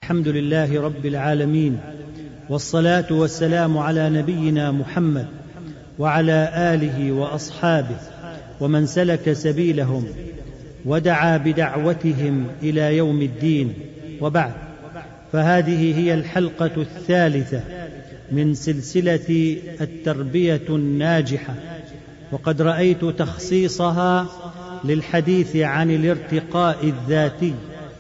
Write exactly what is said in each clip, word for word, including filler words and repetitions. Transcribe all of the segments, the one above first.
الحمد لله رب العالمين، والصلاة والسلام على نبينا محمد وعلى آله وأصحابه ومن سلك سبيلهم ودعا بدعوتهم إلى يوم الدين، وبعد، فهذه هي الحلقة الثالثة من سلسلة التربية الناجحة، وقد رأيت تخصيصها للحديث عن الارتقاء الذاتي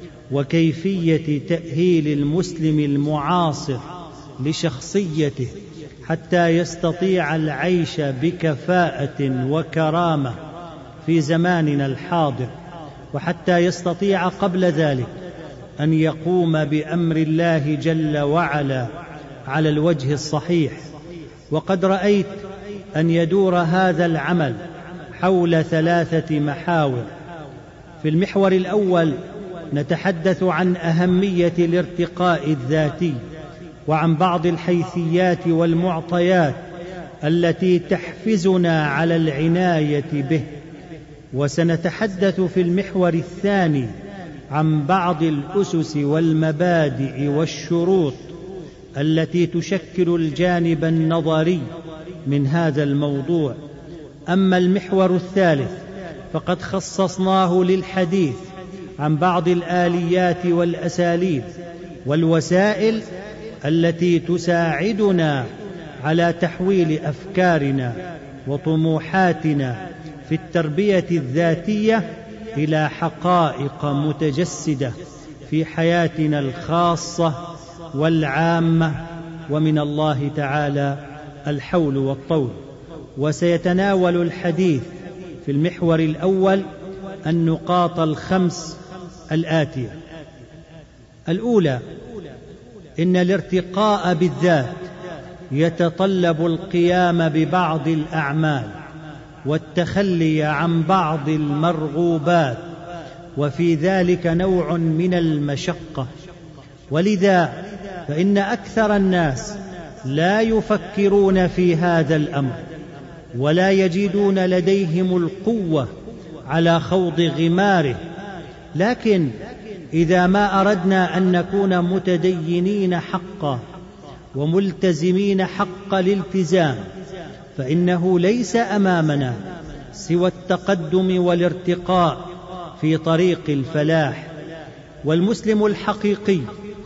وكيفية تأهيل المسلم المعاصر لشخصيته حتى يستطيع العيش بكفاءة وكرامة في زماننا الحاضر، وحتى يستطيع قبل ذلك أن يقوم بأمر الله جل وعلا على الوجه الصحيح. وقد رأيت أن يدور هذا العمل حول ثلاثة محاور. في المحور الأول نتحدث عن أهمية الارتقاء الذاتي وعن بعض الحيثيات والمعطيات التي تحفزنا على العناية به. وسنتحدث في المحور الثاني عن بعض الأسس والمبادئ والشروط التي تشكل الجانب النظري من هذا الموضوع. أما المحور الثالث فقد خصصناه للحديث عن بعض الآليات والأساليب والوسائل التي تساعدنا على تحويل أفكارنا وطموحاتنا في التربية الذاتية إلى حقائق متجسدة في حياتنا الخاصة والعامة، ومن الله تعالى الحول والطول. وسيتناول الحديث في المحور الأول النقاط الخمس الآتية. الأولى: إن الارتقاء بالذات يتطلب القيام ببعض الأعمال والتخلي عن بعض المرغوبات، وفي ذلك نوع من المشقة، ولذا فإن أكثر الناس لا يفكرون في هذا الأمر ولا يجدون لديهم القوة على خوض غماره. لكن إذا ما أردنا أن نكون متدينين حقا وملتزمين حق الالتزام، فإنه ليس أمامنا سوى التقدم والارتقاء في طريق الفلاح. والمسلم الحقيقي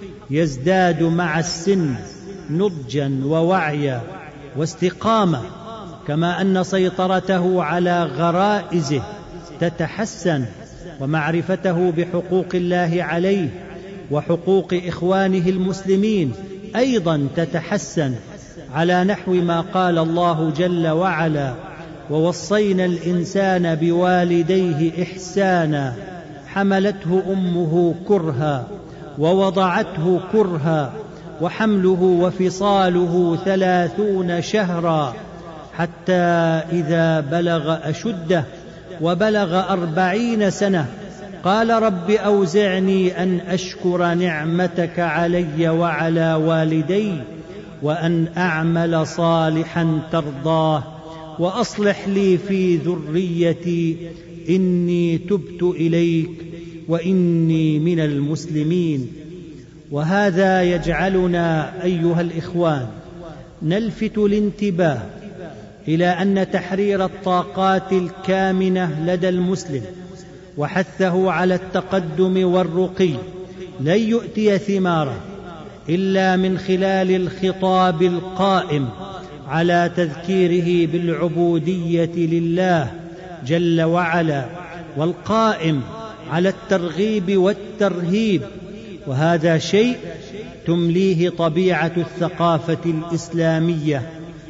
يزداد مع السن نضجا ووعيا واستقامة، كما أن سيطرته على غرائزه تتحسن، ومعرفته بحقوق الله عليه وحقوق إخوانه المسلمين أيضا تتحسن، على نحو ما قال الله جل وعلا: ووصينا الإنسان بوالديه إحسانا حملته أمه كرها ووضعته كرها وحمله وفصاله ثلاثون شهرا حتى إذا بلغ أشده وبلغ أربعين سنة قال رب أوزعني أن أشكر نعمتك علي وعلى والدي وأن أعمل صالحا ترضاه وأصلح لي في ذريتي إني تبت إليك وإني من المسلمين. وهذا يجعلنا أيها الإخوان نلفت الانتباه إلى أن تحرير الطاقات الكامنة لدى المسلم وحثه على التقدم والرقي لن يؤتي ثماره إلا من خلال الخطاب القائم على تذكيره بالعبودية لله جل وعلا، والقائم على الترغيب والترهيب. وهذا شيء تمليه طبيعة الثقافة الإسلامية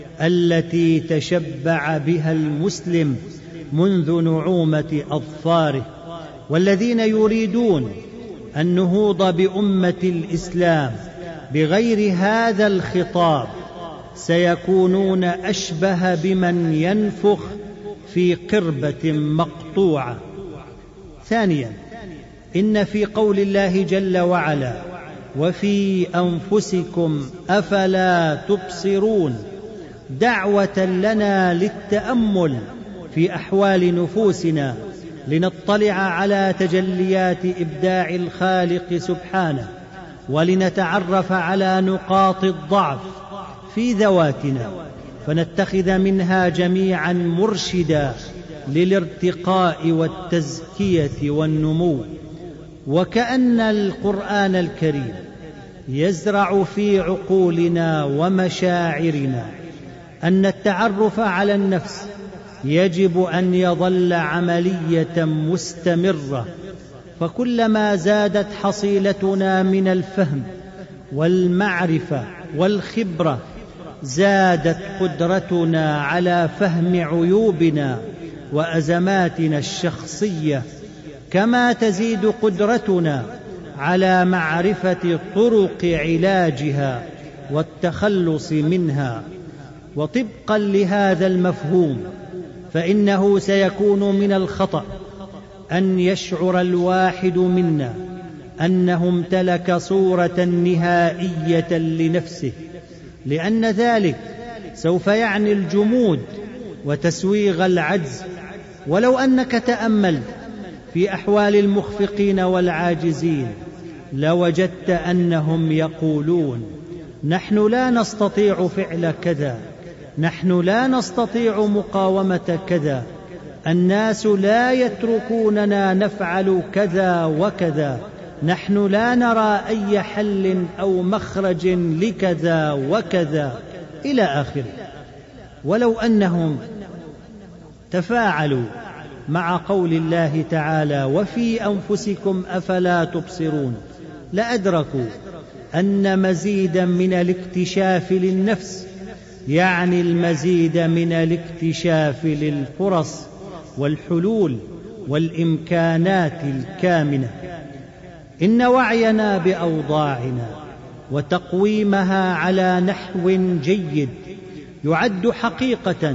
التي تشبع بها المسلم منذ نعومة أظفاره. والذين يريدون النهوض بأمة الإسلام بغير هذا الخطاب سيكونون أشبه بمن ينفخ في قربة مقطوعة. ثانيا: إن في قول الله جل وعلا: وفي أنفسكم أفلا تبصرون دعوة لنا للتأمل في أحوال نفوسنا لنطلع على تجليات إبداع الخالق سبحانه ولنتعرف على نقاط الضعف في ذواتنا، فنتخذ منها جميعا مرشدا للارتقاء والتزكية والنمو. وكأن القرآن الكريم يزرع في عقولنا ومشاعرنا أن التعرف على النفس يجب أن يظل عملية مستمرة، فكلما زادت حصيلتنا من الفهم والمعرفة والخبرة زادت قدرتنا على فهم عيوبنا وأزماتنا الشخصية، كما تزيد قدرتنا على معرفة طرق علاجها والتخلص منها. وطبقا لهذا المفهوم فإنه سيكون من الخطأ أن يشعر الواحد منا أنه امتلك صورة نهائية لنفسه، لأن ذلك سوف يعني الجمود وتسويغ العجز. ولو أنك تأملت في أحوال المخفقين والعاجزين لوجدت أنهم يقولون: نحن لا نستطيع فعل كذا، نحن لا نستطيع مقاومة كذا، الناس لا يتركوننا نفعل كذا وكذا، نحن لا نرى أي حل أو مخرج لكذا وكذا إلى آخره. ولو أنهم تفاعلوا مع قول الله تعالى: وفي أنفسكم أفلا تبصرون، لأدركوا أن مزيدا من الاكتشاف للنفس يعني المزيد من الاكتشاف للفرص والحلول والإمكانات الكامنة. إن وعينا بأوضاعنا وتقويمها على نحو جيد يعد حقيقة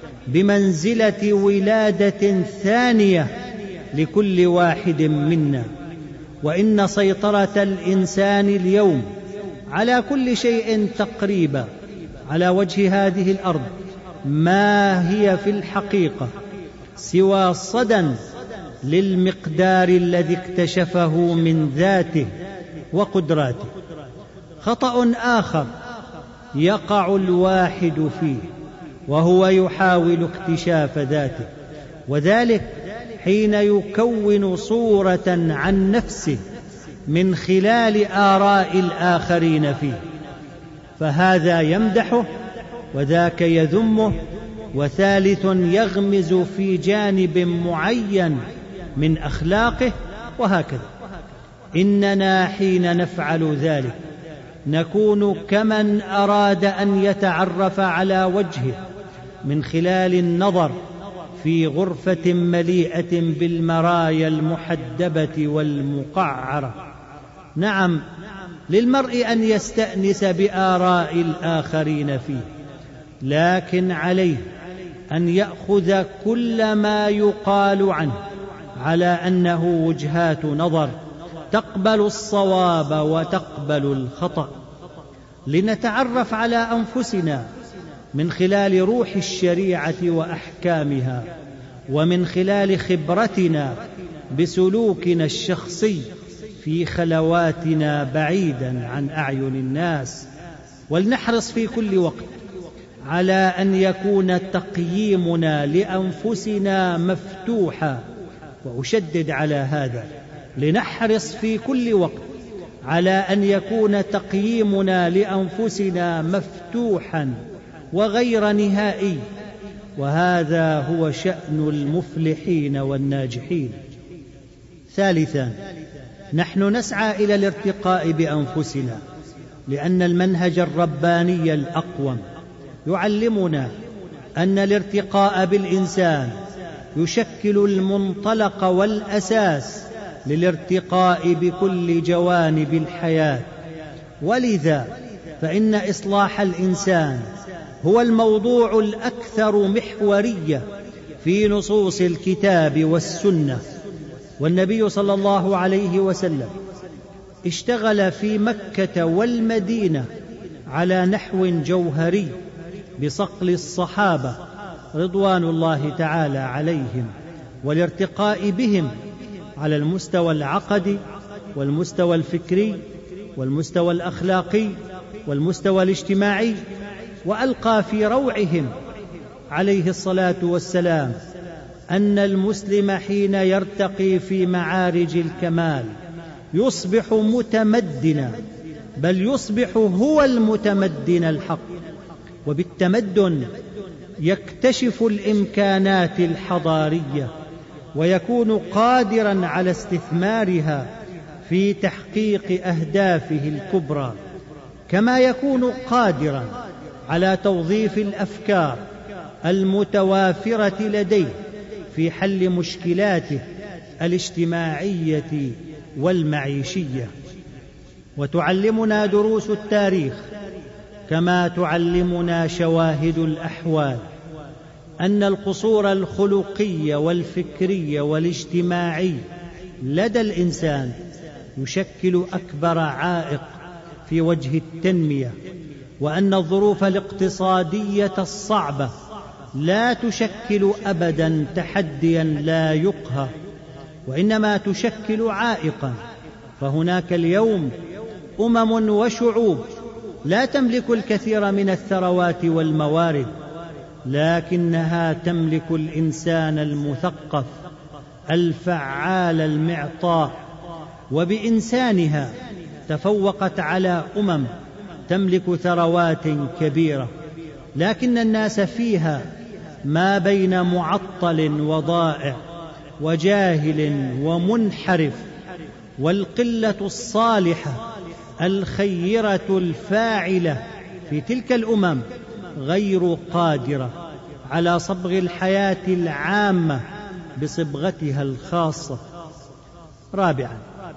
بمنزلة ولادة ثانية لكل واحد منا. وإن سيطرة الإنسان اليوم على كل شيء تقريبا على وجه هذه الأرض ما هي في الحقيقة سوى صدى للمقدار الذي اكتشفه من ذاته وقدراته. خطأ آخر يقع الواحد فيه وهو يحاول اكتشاف ذاته، وذلك حين يكون صورة عن نفسه من خلال آراء الآخرين فيه، فهذا يمدحه وذاك يذمه، وثالث يغمز في جانب معين من أخلاقه، وهكذا. إننا حين نفعل ذلك نكون كمن أراد أن يتعرف على وجهه من خلال النظر في غرفة مليئة بالمرايا المحدبة والمقعرة. نعم، للمرء أن يستأنس بآراء الآخرين فيه، لكن عليه أن يأخذ كل ما يقال عنه على أنه وجهات نظر تقبل الصواب وتقبل الخطأ. لنتعرف على أنفسنا من خلال روح الشريعة وأحكامها، ومن خلال خبرتنا بسلوكنا الشخصي في خلواتنا بعيدا عن أعين الناس. ولنحرص في كل وقت على أن يكون تقييمنا لأنفسنا مفتوحا، وأشدد على هذا: لنحرص في كل وقت على أن يكون تقييمنا لأنفسنا مفتوحا وغير نهائي، وهذا هو شأن المفلحين والناجحين. ثالثا، نحن نسعى إلى الارتقاء بأنفسنا لأن المنهج الرباني الأقوم يعلمنا أن الارتقاء بالإنسان يشكل المنطلق والأساس للارتقاء بكل جوانب الحياة. ولذا فإن إصلاح الإنسان هو الموضوع الأكثر محورية في نصوص الكتاب والسنة. والنبي صلى الله عليه وسلم اشتغل في مكة والمدينة على نحو جوهري بصقل الصحابة رضوان الله تعالى عليهم، والارتقاء بهم على المستوى العقدي والمستوى الفكري والمستوى الأخلاقي والمستوى الاجتماعي، وألقى في روعهم عليه الصلاة والسلام أن المسلم حين يرتقي في معارج الكمال يصبح متمدنا، بل يصبح هو المتمدن الحق، وبالتمدن يكتشف الإمكانات الحضارية ويكون قادرا على استثمارها في تحقيق أهدافه الكبرى، كما يكون قادرا على توظيف الأفكار المتوافرة لديه في حل مشكلاته الاجتماعية والمعيشية. وتعلمنا دروس التاريخ كما تعلمنا شواهد الأحوال أن القصور الخلقي والفكري والاجتماعي لدى الإنسان يشكل أكبر عائق في وجه التنمية، وأن الظروف الاقتصادية الصعبة لا تشكل أبدا تحديا لا يقهر، وإنما تشكل عائقا. فهناك اليوم أمم وشعوب لا تملك الكثير من الثروات والموارد، لكنها تملك الإنسان المثقف الفعال المعطاء، وبإنسانها تفوقت على أمم تملك ثروات كبيرة، لكن الناس فيها ما بين معطل وضائع وجاهل ومنحرف، والقلة الصالحة الخيرة الفاعلة في تلك الأمم غير قادرة على صبغ الحياة العامة بصبغتها الخاصة. رابعا،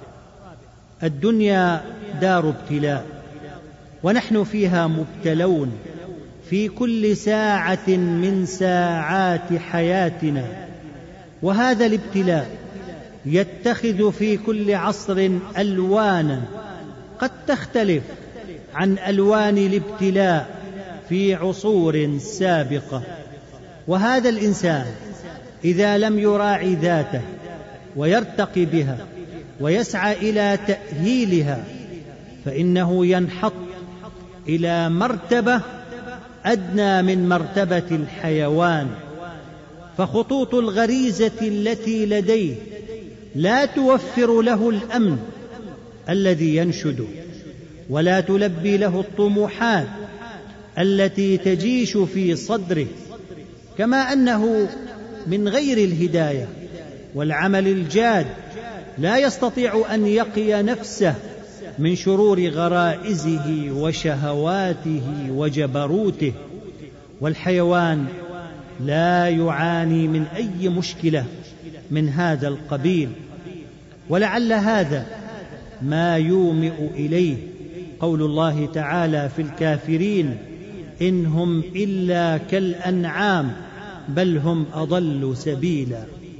الدنيا دار ابتلاء، ونحن فيها مبتلون في كل ساعة من ساعات حياتنا، وهذا الابتلاء يتخذ في كل عصر ألوانا قد تختلف عن ألوان الابتلاء في عصور سابقة. وهذا الإنسان إذا لم يراعي ذاته ويرتقي بها ويسعى إلى تأهيلها فإنه ينحط إلى مرتبة أدنى من مرتبة الحيوان، فخطوط الغريزة التي لديه لا توفر له الأمن الذي ينشده، ولا تلبي له الطموحات التي تجيش في صدره، كما أنه من غير الهداية والعمل الجاد لا يستطيع أن يقي نفسه من شرور غرائزه وشهواته وجبروته. والحيوان لا يعاني من أي مشكلة من هذا القبيل، ولعل هذا ما يومئ إليه قول الله تعالى في الكافرين: إن هم إلا كالأنعام بل هم أضل سبيلا.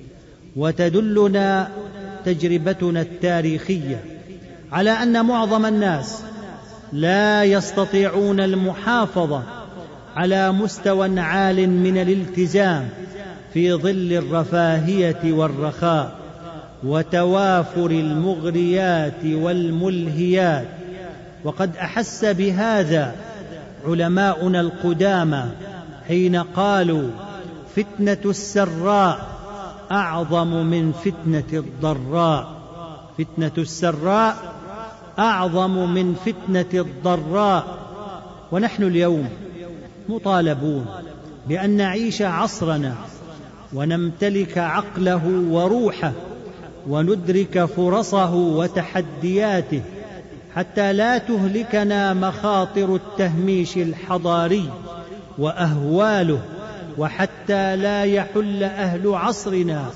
وتدلنا تجربتنا التاريخية على أن معظم الناس لا يستطيعون المحافظة على مستوى عال من الالتزام في ظل الرفاهية والرخاء وتوافر المغريات والملهيات. وقد أحس بهذا علماؤنا القدامى حين قالوا: فتنة السراء أعظم من فتنة الضراء، فتنة السراء أعظم من فتنة الضراء. ونحن اليوم مطالبون بأن نعيش عصرنا ونمتلك عقله وروحه وندرك فرصه وتحدياته، حتى لا تهلكنا مخاطر التهميش الحضاري وأهواله، وحتى لا يحل أهل عصرنا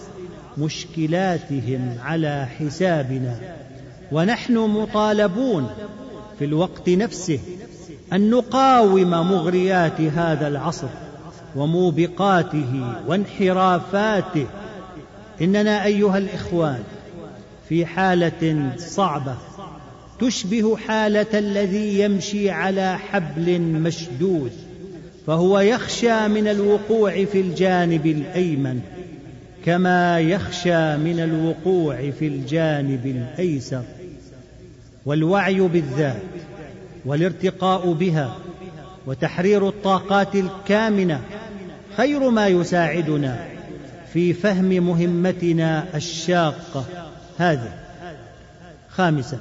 مشكلاتهم على حسابنا. ونحن مطالبون في الوقت نفسه أن نقاوم مغريات هذا العصر وموبقاته وانحرافاته. إننا أيها الإخوان في حالة صعبة تشبه حالة الذي يمشي على حبل مشدود، فهو يخشى من الوقوع في الجانب الأيمن كما يخشى من الوقوع في الجانب الأيسر. والوعي بالذات والارتقاء بها وتحرير الطاقات الكامنة خير ما يساعدنا في فهم مهمتنا الشاقة هذه. خامسا،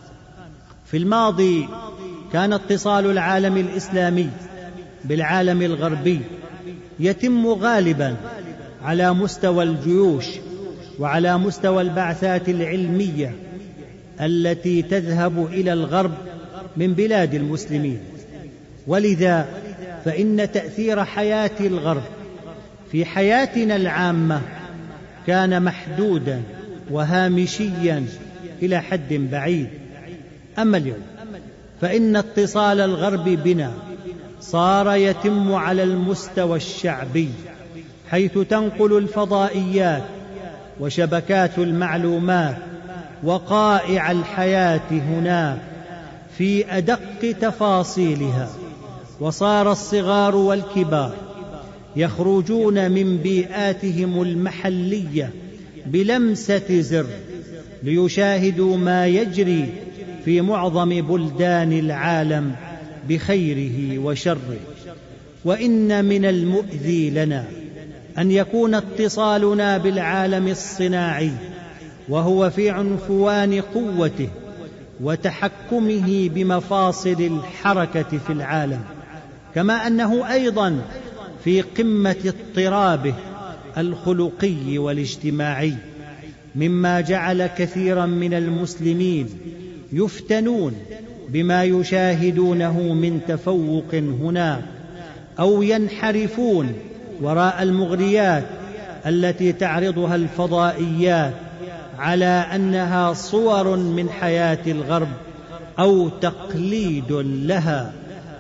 في الماضي كان اتصال العالم الإسلامي بالعالم الغربي يتم غالبا على مستوى الجيوش وعلى مستوى البعثات العلمية التي تذهب إلى الغرب من بلاد المسلمين، ولذا فإن تأثير حياة الغرب في حياتنا العامة كان محدودا وهامشيا إلى حد بعيد. أما اليوم فإن اتصال الغرب بنا صار يتم على المستوى الشعبي، حيث تنقل الفضائيات وشبكات المعلومات وقائع الحياة هناك في أدق تفاصيلها، وصار الصغار والكبار يخرجون من بيئاتهم المحلية بلمسة زر ليشاهدوا ما يجري في معظم بلدان العالم بخيره وشره. وإن من المؤذي لنا أن يكون اتصالنا بالعالم الصناعي وهو في عنفوان قوته وتحكمه بمفاصل الحركة في العالم، كما أنه أيضا في قمة اضطرابه الخلقي والاجتماعي، مما جعل كثيرا من المسلمين يفتنون بما يشاهدونه من تفوق هناك، أو ينحرفون وراء المغريات التي تعرضها الفضائيات على أنها صور من حياة الغرب أو تقليد لها،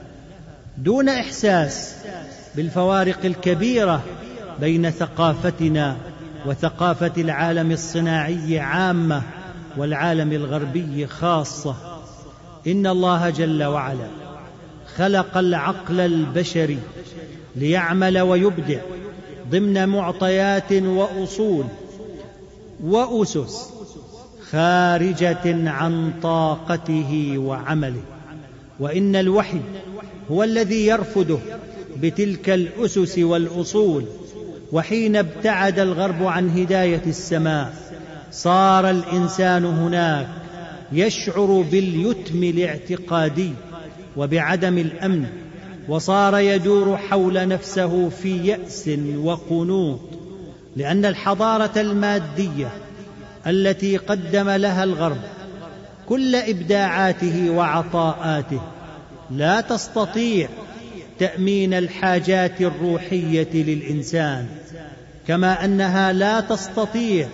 دون إحساس بالفوارق الكبيرة بين ثقافتنا وثقافة العالم الصناعي عامة والعالم الغربي خاصة. إن الله جل وعلا خلق العقل البشري ليعمل ويبدع ضمن معطيات وأصول وأسس خارجة عن طاقته وعمله، وإن الوحي هو الذي يرفده بتلك الأسس والأصول. وحين ابتعد الغرب عن هداية السماء صار الإنسان هناك يشعر باليتم الاعتقادي وبعدم الأمن، وصار يدور حول نفسه في يأس وقنوط، لأن الحضارة المادية التي قدم لها الغرب كل إبداعاته وعطاءاته لا تستطيع تأمين الحاجات الروحية للإنسان، كما أنها لا تستطيع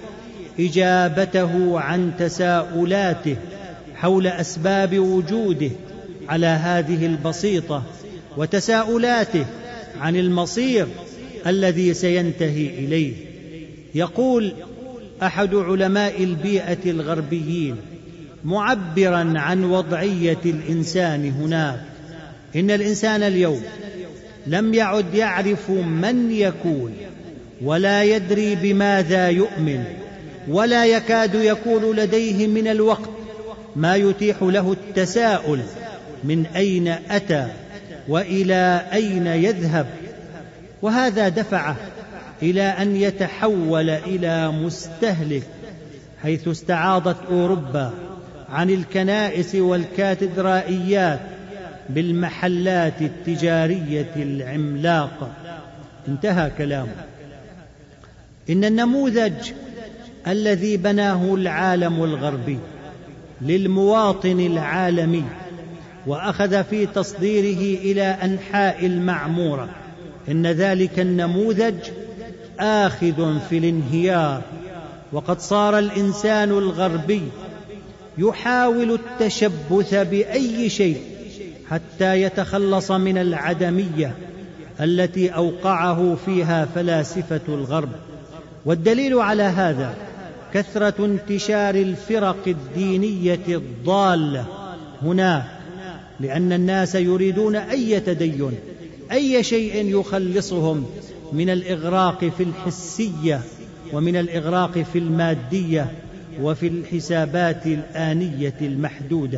إجابته عن تساؤلاته حول أسباب وجوده على هذه البسيطة، وتساؤلاته عن المصير الذي سينتهي إليه. يقول أحد علماء البيئة الغربيين معبرا عن وضعية الإنسان هناك: إن الإنسان اليوم لم يعد يعرف من يكون، ولا يدري بماذا يؤمن، ولا يكاد يكون لديه من الوقت ما يتيح له التساؤل من أين أتى وإلى أين يذهب. وهذا دفعه إلى أن يتحول إلى مستهلك، حيث استعاضت أوروبا عن الكنائس والكاتدرائيات بالمحلات التجارية العملاقة. انتهى كلامه. إن النموذج الذي بناه العالم الغربي للمواطن العالمي وأخذ في تصديره إلى أنحاء المعمورة، إن ذلك النموذج آخذ في الانهيار، وقد صار الإنسان الغربي يحاول التشبث بأي شيء حتى يتخلص من العدمية التي أوقعه فيها فلاسفة الغرب. والدليل على هذا كثرة انتشار الفرق الدينية الضالة هناك، لأن الناس يريدون أي تدين، أي شيء يخلصهم من الإغراق في الحسية ومن الإغراق في المادية وفي الحسابات الآنية المحدودة.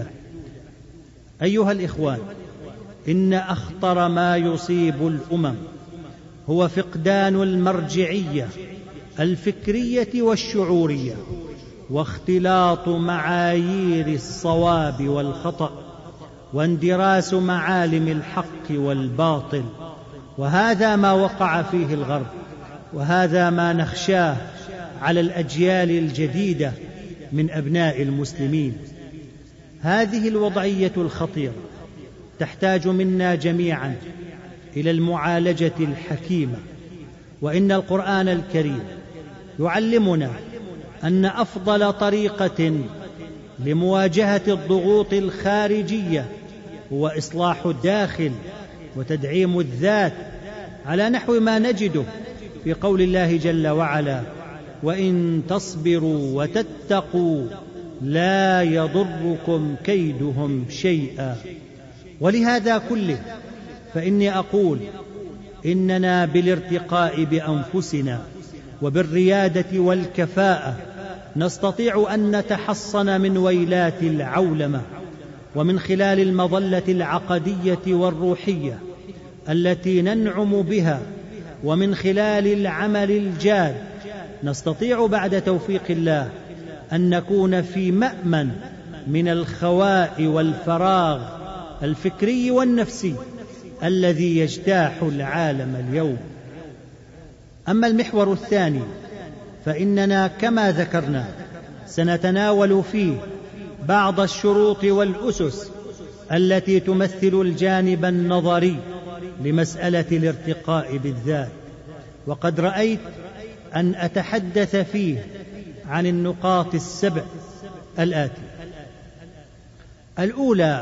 أيها الإخوان، إن أخطر ما يصيب الأمم هو فقدان المرجعية الفكرية والشعورية، واختلاط معايير الصواب والخطأ، واندراس معالم الحق والباطل. وهذا ما وقع فيه الغرب، وهذا ما نخشاه على الأجيال الجديدة من أبناء المسلمين. هذه الوضعية الخطيرة تحتاج منا جميعا إلى المعالجة الحكيمة، وإن القرآن الكريم يعلمنا أن أفضل طريقة لمواجهة الضغوط الخارجية هو إصلاح الداخل وتدعيم الذات، على نحو ما نجده في قول الله جل وعلا: وإن تصبروا وتتقوا لا يضركم كيدهم شيئا. ولهذا كله فإني أقول إننا بالارتقاء بأنفسنا وبالريادة والكفاءة نستطيع أن نتحصن من ويلات العولمة، ومن خلال المظلة العقدية والروحية التي ننعم بها، ومن خلال العمل الجاد نستطيع بعد توفيق الله أن نكون في مأمن من الخواء والفراغ الفكري والنفسي الذي يجتاح العالم اليوم. أما المحور الثاني فإننا كما ذكرنا سنتناول فيه بعض الشروط والأسس التي تمثل الجانب النظري لمسألة الارتقاء بالذات، وقد رأيت أن أتحدث فيه عن النقاط السبع الآتي. الأولى: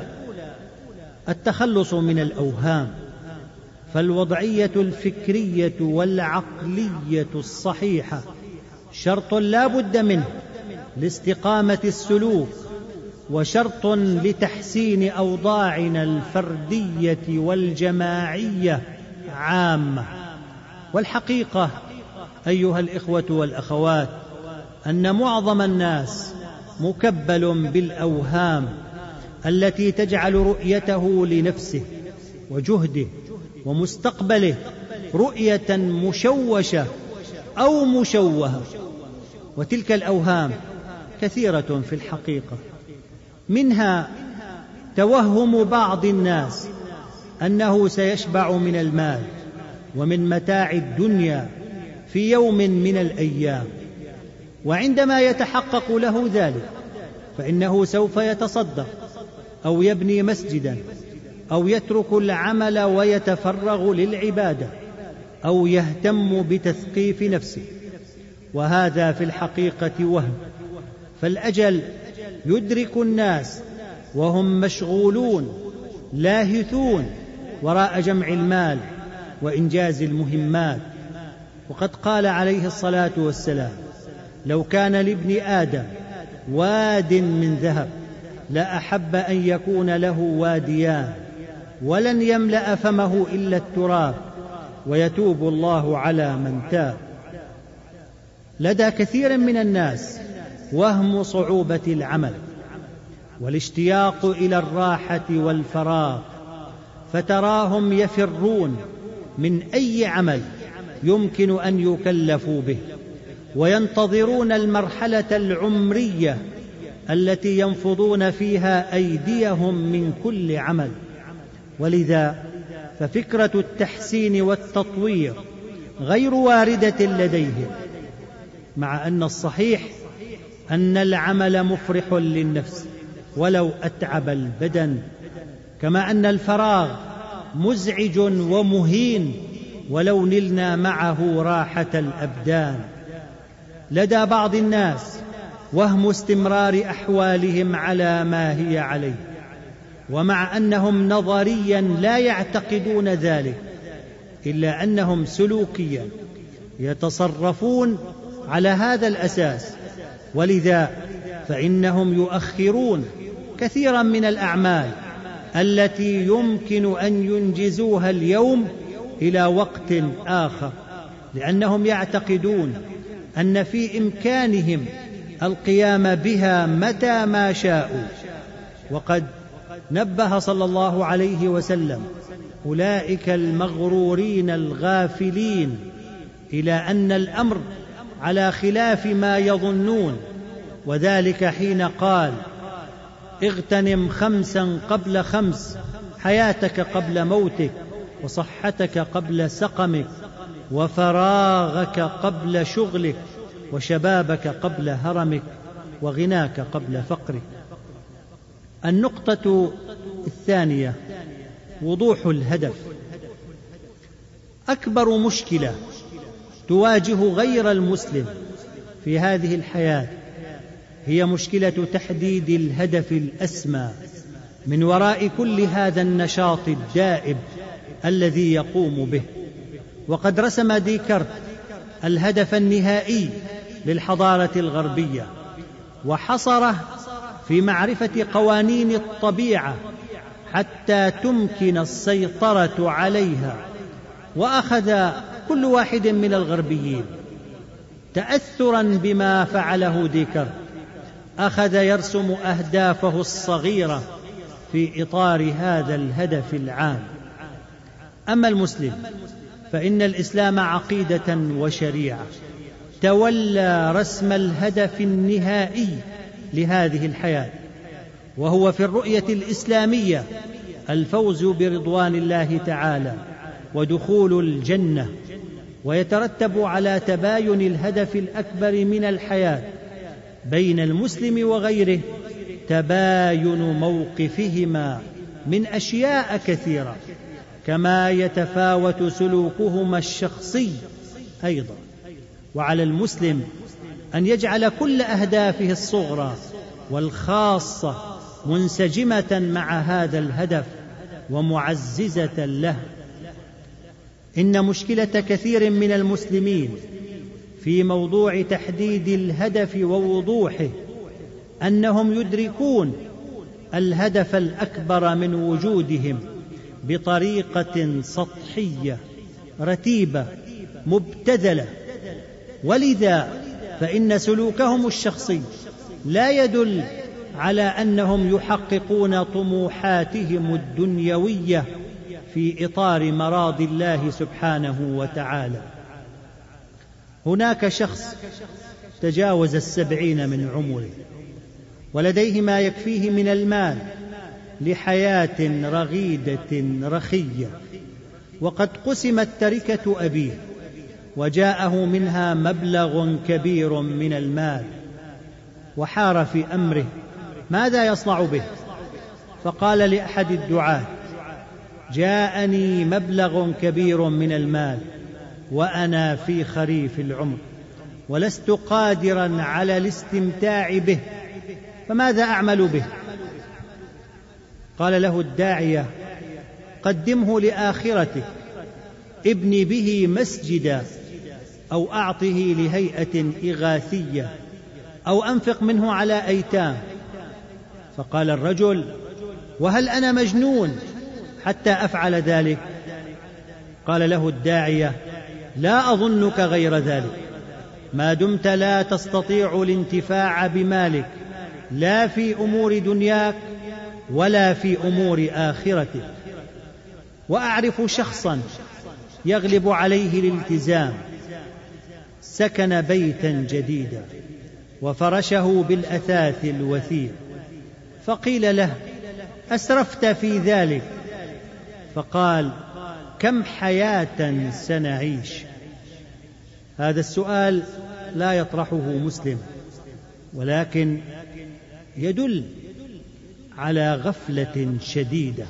التخلص من الأوهام، فالوضعية الفكرية والعقلية الصحيحة شرط لا بد منه لاستقامة السلوك، وشرط لتحسين أوضاعنا الفردية والجماعية عامة. والحقيقة أيها الإخوة والأخوات أن معظم الناس مكبل بالأوهام التي تجعل رؤيته لنفسه وجهده ومستقبله رؤية مشوشة أو مشوهة. وتلك الأوهام كثيرة في الحقيقة، منها توهم بعض الناس أنه سيشبع من المال ومن متاع الدنيا في يوم من الأيام، وعندما يتحقق له ذلك فإنه سوف يتصدق أو يبني مسجدا أو يترك العمل ويتفرغ للعبادة أو يهتم بتثقيف نفسه. وهذا في الحقيقة وهم، فالأجل يدرك الناس وهم مشغولون لاهثون وراء جمع المال وإنجاز المهمات. وقد قال عليه الصلاة والسلام: لو كان لابن آدم واد من ذهب لأحب أن يكون له واديان، ولن يملأ فمه إلا التراب، ويتوب الله على من تاب. لدى كثير من الناس وهم صعوبة العمل والاشتياق إلى الراحة والفراغ، فتراهم يفرون من أي عمل يمكن أن يكلفوا به، وينتظرون المرحلة العمرية التي ينفضون فيها أيديهم من كل عمل. ولذا ففكرة التحسين والتطوير غير واردة لديهم، مع أن الصحيح أن العمل مفرح للنفس ولو أتعب البدن، كما أن الفراغ مزعج ومهين ولو نلنا معه راحة الأبدان. لدى بعض الناس وهم استمرار أحوالهم على ما هي عليه، ومع أنهم نظريا لا يعتقدون ذلك، إلا أنهم سلوكيا يتصرفون على هذا الأساس. ولذا فإنهم يؤخرون كثيرا من الأعمال التي يمكن أن ينجزوها اليوم إلى وقت آخر، لأنهم يعتقدون أن في إمكانهم القيام بها متى ما شاءوا. وقد نبه صلى الله عليه وسلم أولئك المغرورين الغافلين إلى أن الأمر على خلاف ما يظنون، وذلك حين قال: اغتنم خمسا قبل خمس، حياتك قبل موتك، وصحتك قبل سقمك، وفراغك قبل شغلك، وشبابك قبل هرمك، وغناك قبل فقرك. النقطة الثانية: وضوح الهدف. أكبر مشكلة تواجه غير المسلم في هذه الحياة هي مشكلة تحديد الهدف الأسمى من وراء كل هذا النشاط الدائب الذي يقوم به. وقد رسم ديكارت الهدف النهائي للحضارة الغربية، وحصره في معرفة قوانين الطبيعة حتى تمكن السيطرة عليها. وأخذ كل واحد من الغربيين تأثرا بما فعله ديكارت، أخذ يرسم أهدافه الصغيرة في إطار هذا الهدف العام. أما المسلم فإن الإسلام عقيدة وشريعة تولى رسم الهدف النهائي لهذه الحياة، وهو في الرؤية الإسلامية الفوز برضوان الله تعالى ودخول الجنة. ويترتب على تباين الهدف الأكبر من الحياة بين المسلم وغيره تباين موقفهما من أشياء كثيرة، كما يتفاوت سلوكهما الشخصي أيضا. وعلى المسلم أن يجعل كل أهدافه الصغرى والخاصة منسجمة مع هذا الهدف ومعززة له. إن مشكلة كثير من المسلمين في موضوع تحديد الهدف ووضوحه أنهم يدركون الهدف الأكبر من وجودهم بطريقة سطحية رتيبة مبتذلة، ولذا فإن سلوكهم الشخصي لا يدل على أنهم يحققون طموحاتهم الدنيوية في إطار مراضي الله سبحانه وتعالى. هناك شخص تجاوز السبعين من عمره ولديه ما يكفيه من المال لحياة رغيدة رخية، وقد قسمت تركة أبيه وجاءه منها مبلغ كبير من المال، وحار في أمره ماذا يصنع به. فقال لأحد الدعاة: جاءني مبلغ كبير من المال وأنا في خريف العمر ولست قادرا على الاستمتاع به، فماذا أعمل به؟ قال له الداعية: قدمه لآخرتك، ابن به مسجدا، أو أعطه لهيئة إغاثية، أو أنفق منه على أيتام. فقال الرجل: وهل أنا مجنون حتى أفعل ذلك؟ قال له الداعية: لا أظنك غير ذلك، ما دمت لا تستطيع الانتفاع بمالك لا في أمور دنياك ولا في أمور آخرتك. وأعرف شخصا يغلب عليه الالتزام، سكن بيتا جديدا وفرشه بالأثاث الوثيق، فقيل له: أسرفت في ذلك؟ فقال: كم حياة سنعيش؟ هذا السؤال لا يطرحه مسلم، ولكن يدل على غفلة شديدة.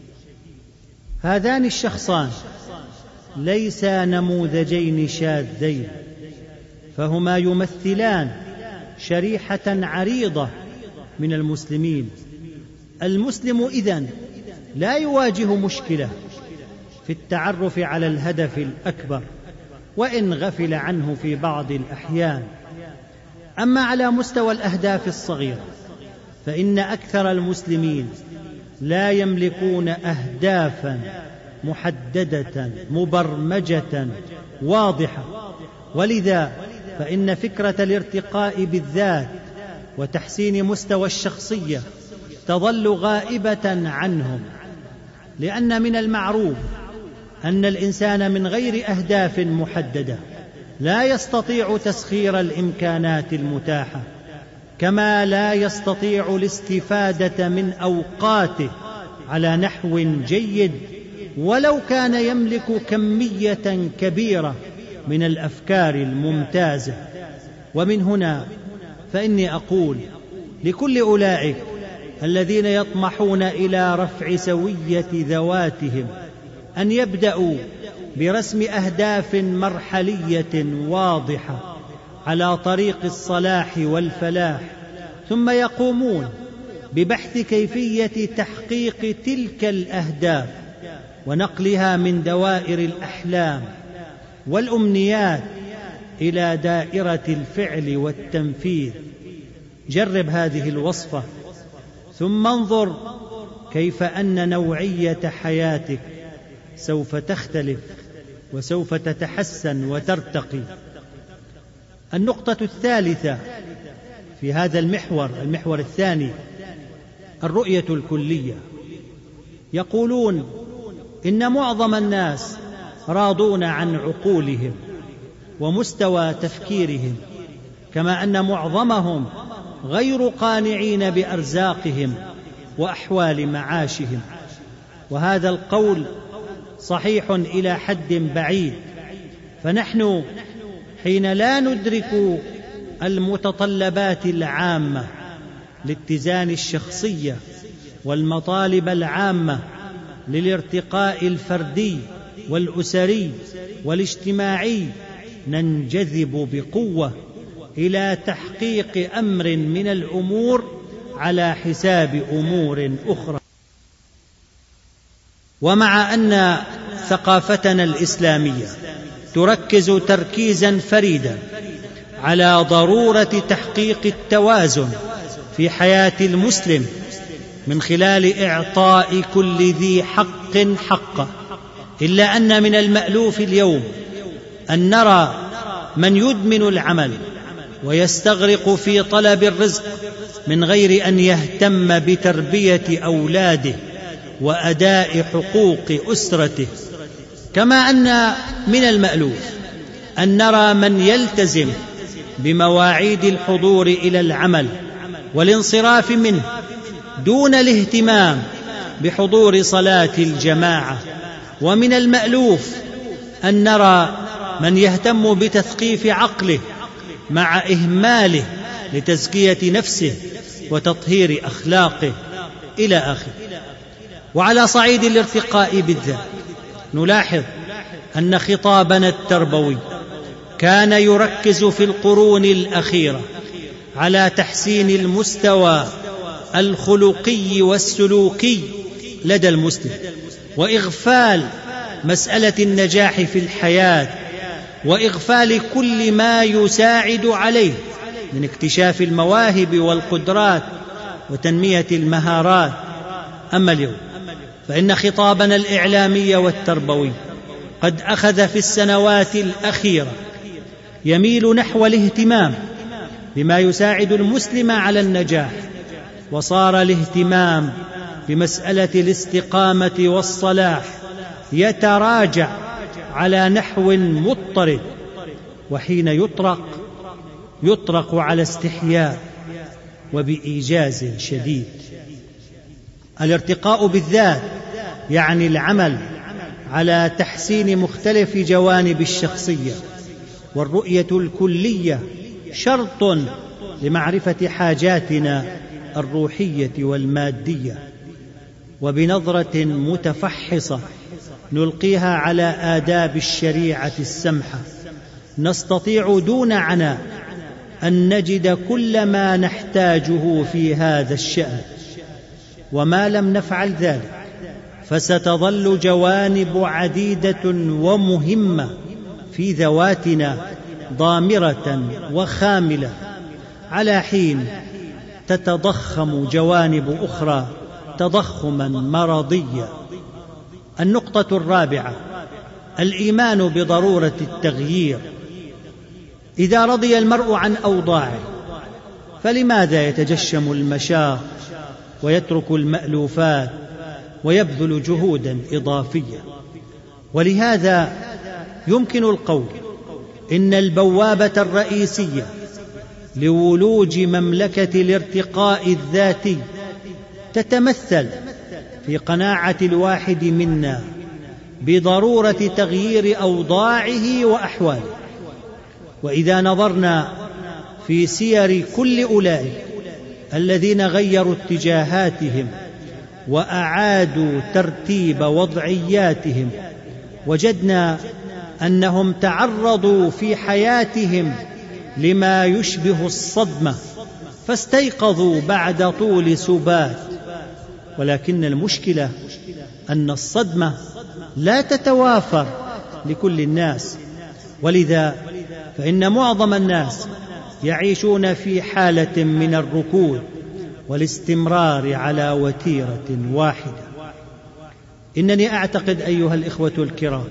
هذان الشخصان ليسا نموذجين شاذين، فهما يمثلان شريحة عريضة من المسلمين. المسلم إذن لا يواجه مشكلة في التعرف على الهدف الأكبر وإن غفل عنه في بعض الأحيان. أما على مستوى الأهداف الصغيرة فإن أكثر المسلمين لا يملكون أهدافا محددة مبرمجة واضحة، ولذا فإن فكرة الارتقاء بالذات وتحسين مستوى الشخصية تظل غائبة عنهم، لأن من المعروف أن الإنسان من غير أهداف محددة لا يستطيع تسخير الإمكانات المتاحة، كما لا يستطيع الاستفادة من أوقاته على نحو جيد ولو كان يملك كمية كبيرة من الأفكار الممتازة. ومن هنا فإني أقول لكل أولئك الذين يطمحون إلى رفع سوية ذواتهم أن يبدأوا برسم أهداف مرحلية واضحة على طريق الصلاح والفلاح، ثم يقومون ببحث كيفية تحقيق تلك الأهداف ونقلها من دوائر الأحلام والأمنيات إلى دائرة الفعل والتنفيذ. جرب هذه الوصفة ثم انظر كيف أن نوعية حياتك سوف تختلف وسوف تتحسن وترتقي. النقطة الثالثة في هذا المحور، المحور الثاني، الرؤية الكلية. يقولون إن معظم الناس راضون عن عقولهم ومستوى تفكيرهم، كما أن معظمهم غير قانعين بأرزاقهم وأحوال معاشهم. وهذا القول صحيح إلى حد بعيد، فنحن حين لا ندرك المتطلبات العامة لاتزان الشخصية والمطالب العامة للارتقاء الفردي والأسري والاجتماعي، ننجذب بقوة إلى تحقيق أمر من الأمور على حساب أمور أخرى. ومع أن ثقافتنا الإسلامية تركز تركيزا فريدا على ضرورة تحقيق التوازن في حياة المسلم من خلال إعطاء كل ذي حق حقه، إلا أن من المألوف اليوم أن نرى من يدمن العمل ويستغرق في طلب الرزق من غير أن يهتم بتربية أولاده وأداء حقوق أسرته، كما أن من المألوف أن نرى من يلتزم بمواعيد الحضور إلى العمل والانصراف منه دون الاهتمام بحضور صلاة الجماعة. ومن المألوف أن نرى من يهتم بتثقيف عقله مع إهماله لتزكية نفسه وتطهير أخلاقه إلى آخره. وعلى صعيد الارتقاء بالذات نلاحظ أن خطابنا التربوي كان يركز في القرون الأخيرة على تحسين المستوى الخلقي والسلوكي لدى المسلم، وإغفال مسألة النجاح في الحياة، وإغفال كل ما يساعد عليه من اكتشاف المواهب والقدرات وتنمية المهارات. أما اليوم فإن خطابنا الإعلامي والتربوي قد أخذ في السنوات الأخيرة يميل نحو الاهتمام بما يساعد المسلم على النجاح، وصار الاهتمام بمسألة الاستقامة والصلاح يتراجع على نحو مضطرد، وحين يطرق يطرق على استحياء وبإيجاز شديد. الارتقاء بالذات يعني العمل على تحسين مختلف جوانب الشخصية، والرؤية الكلية شرط لمعرفة حاجاتنا الروحية والمادية. وبنظرة متفحصة نلقيها على آداب الشريعة السمحة نستطيع دون عناء أن نجد كل ما نحتاجه في هذا الشأن. وما لم نفعل ذلك فستظل جوانب عديدة ومهمة في ذواتنا ضامرة وخاملة، على حين تتضخم جوانب أخرى تضخما مرضيا. النقطة الرابعة الإيمان بضرورة التغيير. إذا رضي المرء عن أوضاعه فلماذا يتجشم المشاق ويترك المألوفات ويبذل جهودا إضافية؟ ولهذا يمكن القول إن البوابة الرئيسية لولوج مملكة الارتقاء الذاتي تتمثل في قناعة الواحد منا بضرورة تغيير أوضاعه وأحواله. وإذا نظرنا في سير كل أولئك الذين غيروا اتجاهاتهم وأعادوا ترتيب وضعياتهم، وجدنا أنهم تعرضوا في حياتهم لما يشبه الصدمة فاستيقظوا بعد طول سبات. ولكن المشكلة أن الصدمة لا تتوافر لكل الناس، ولذا فإن معظم الناس يعيشون في حالة من الركود والاستمرار على وتيرة واحدة. إنني أعتقد أيها الإخوة الكرام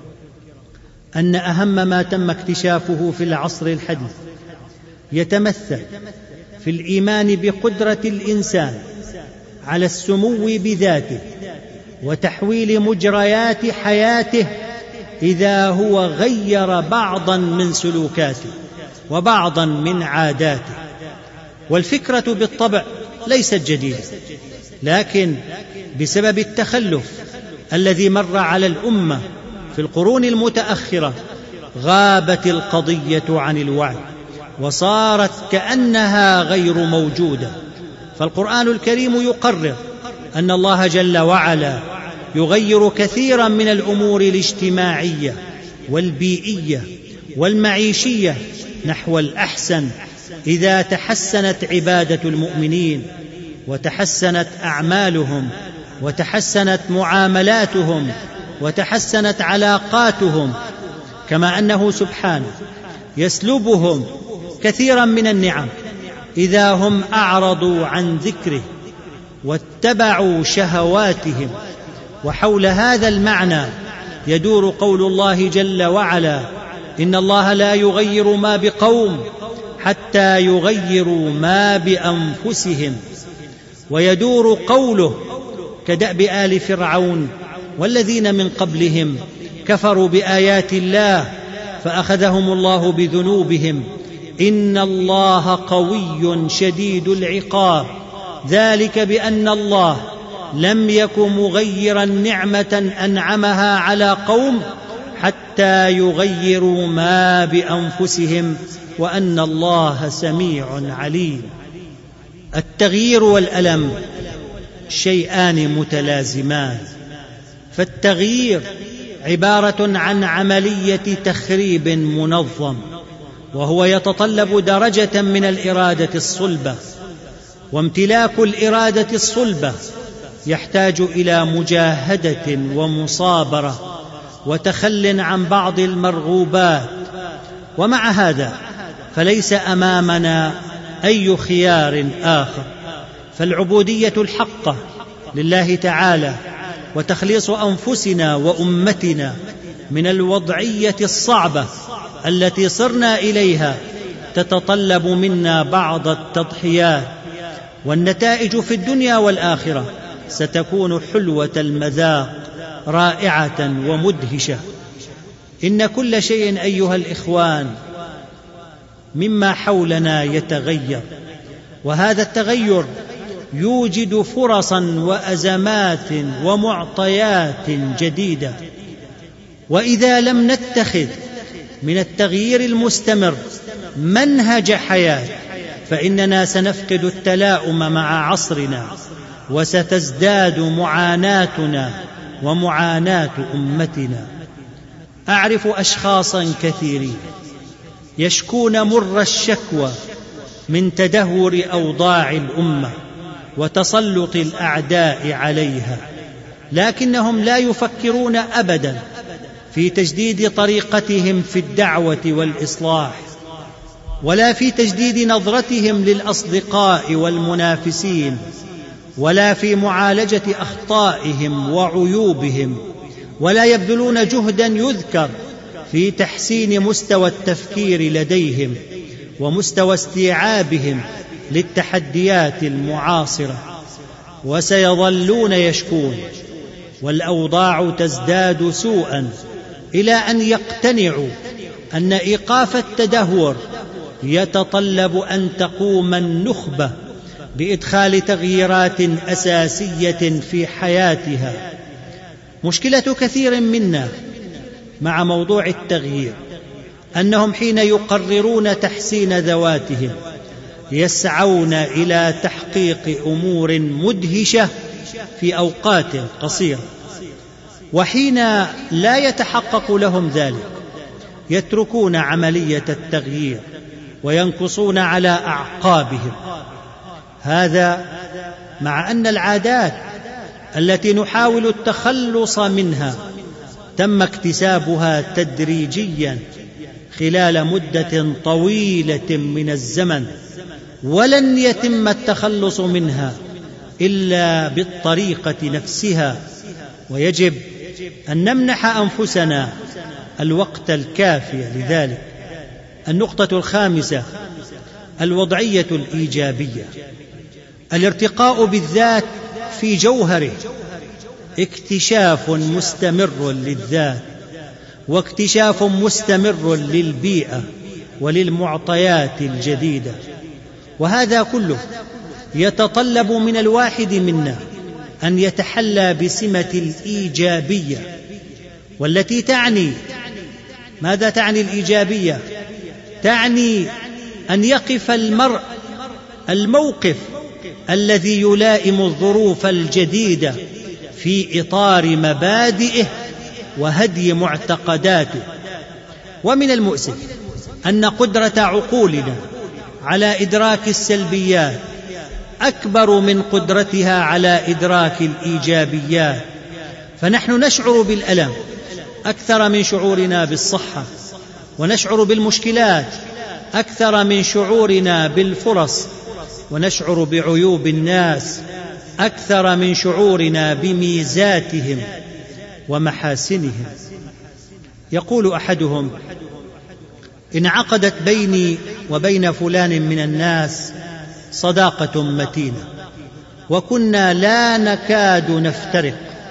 أن أهم ما تم اكتشافه في العصر الحديث يتمثل في الإيمان بقدرة الإنسان على السمو بذاته وتحويل مجريات حياته إذا هو غير بعضا من سلوكاته وبعضا من عاداته. والفكرة بالطبع ليست جديدة، لكن بسبب التخلف الذي مر على الأمة في القرون المتأخرة غابت القضية عن الوعي وصارت كأنها غير موجودة. فالقرآن الكريم يقرر أن الله جل وعلا يغير كثيرا من الأمور الاجتماعية والبيئية والمعيشية نحو الأحسن إذا تحسنت عبادة المؤمنين وتحسنت أعمالهم وتحسنت معاملاتهم وتحسنت علاقاتهم، كما أنه سبحانه يسلبهم كثيرا من النعم إذا هم أعرضوا عن ذكره واتبعوا شهواتهم. وحول هذا المعنى يدور قول الله جل وعلا: إن الله لا يغير ما بقوم حتى يغيروا ما بأنفسهم. ويدور قوله: كدأب آل فرعون والذين من قبلهم كفروا بآيات الله فأخذهم الله بذنوبهم إن الله قوي شديد العقاب ذلك بأن الله لم يك مغيرا نعمة أنعمها على قوم حتى يغيروا ما بأنفسهم وأن الله سميع عليم. التغيير والألم شيئان متلازمان، فالتغيير عبارة عن عملية تخريب منظم، وهو يتطلب درجة من الإرادة الصلبة، وامتلاك الإرادة الصلبة يحتاج إلى مجاهدة ومصابرة وتخل عن بعض المرغوبات. ومع هذا فليس أمامنا أي خيار آخر، فالعبودية الحقة لله تعالى وتخليص أنفسنا وأمتنا من الوضعية الصعبة التي صرنا إليها تتطلب منا بعض التضحيات، والنتائج في الدنيا والآخرة ستكون حلوة المذاق رائعة ومدهشة. إن كل شيء أيها الإخوان مما حولنا يتغير، وهذا التغير يوجد فرصا وأزمات ومعطيات جديدة، وإذا لم نتخذ من التغيير المستمر منهج حياة فإننا سنفقد التلاؤم مع عصرنا وستزداد معاناتنا ومعاناة أمتنا. أعرف أشخاصا كثيرين يشكون مر الشكوى من تدهور أوضاع الأمة وتسلط الأعداء عليها، لكنهم لا يفكرون أبدا في تجديد طريقتهم في الدعوة والإصلاح، ولا في تجديد نظرتهم للأصدقاء والمنافسين، ولا في معالجة أخطائهم وعيوبهم، ولا يبذلون جهدا يذكر في تحسين مستوى التفكير لديهم ومستوى استيعابهم للتحديات المعاصرة، وسيظلون يشكون، والأوضاع تزداد سوءا إلى أن يقتنعوا أن إيقاف التدهور يتطلب أن تقوم النخبة بإدخال تغييرات أساسية في حياتها. مشكلة كثير منا مع موضوع التغيير أنهم حين يقررون تحسين ذواتهم يسعون إلى تحقيق أمور مدهشة في أوقات قصيرة، وحين لا يتحقق لهم ذلك يتركون عملية التغيير وينكصون على أعقابهم. هذا مع أن العادات التي نحاول التخلص منها تم اكتسابها تدريجيا خلال مدة طويلة من الزمن، ولن يتم التخلص منها إلا بالطريقة نفسها، ويجب أن نمنح أنفسنا الوقت الكافي لذلك. النقطة الخامسة: الوضعية الإيجابية. الارتقاء بالذات في جوهره اكتشاف مستمر للذات، واكتشاف مستمر للبيئة وللمعطيات الجديدة، وهذا كله يتطلب من الواحد منا أن يتحلى بسمة الإيجابية، والتي تعني ماذا؟ تعني الإيجابية تعني أن يقف المرء الموقف الذي يلائم الظروف الجديدة في إطار مبادئه وهدي معتقداته. ومن المؤسف أن قدرة عقولنا على إدراك السلبيات أكبر من قدرتها على إدراك الإيجابيات، فنحن نشعر بالألم أكثر من شعورنا بالصحة، ونشعر بالمشكلات أكثر من شعورنا بالفرص، ونشعر بعيوب الناس أكثر من شعورنا بميزاتهم ومحاسنهم. يقول أحدهم: انعقدت بيني وبين فلان من الناس صداقة متينة، وكنا لا نكاد نفترق،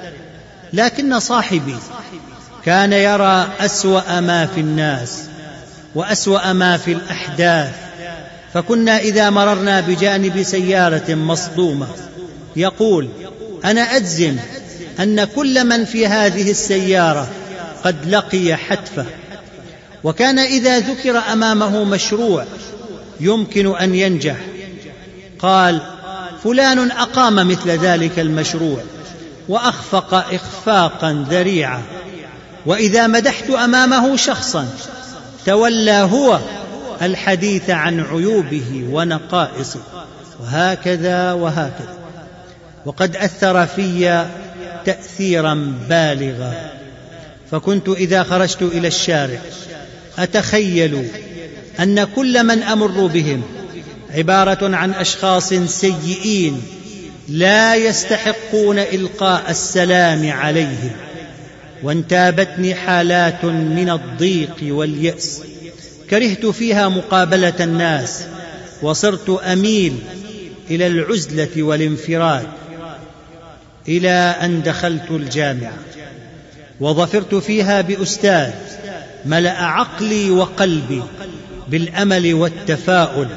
لكن صاحبي كان يرى أسوأ ما في الناس وأسوأ ما في الأحداث، فكنا إذا مررنا بجانب سيارة مصدومة يقول: أنا أجزم أن كل من في هذه السيارة قد لقي حتفه. وكان إذا ذكر أمامه مشروع يمكن أن ينجح قال: فلان أقام مثل ذلك المشروع وأخفق إخفاقا ذريعا. وإذا مدحت أمامه شخصا تولى هو الحديث عن عيوبه ونقائصه، وهكذا وهكذا. وقد أثر في تأثيرا بالغا، فكنت إذا خرجت إلى الشارع أتخيل أن كل من أمر بهم عبارة عن أشخاص سيئين لا يستحقون إلقاء السلام عليهم. وانتابتني حالات من الضيق واليأس كرهت فيها مقابلة الناس، وصرت أميل إلى العزلة والانفراد، إلى أن دخلت الجامعة وظفرت فيها بأستاذ ملأ عقلي وقلبي بالأمل والتفاؤل،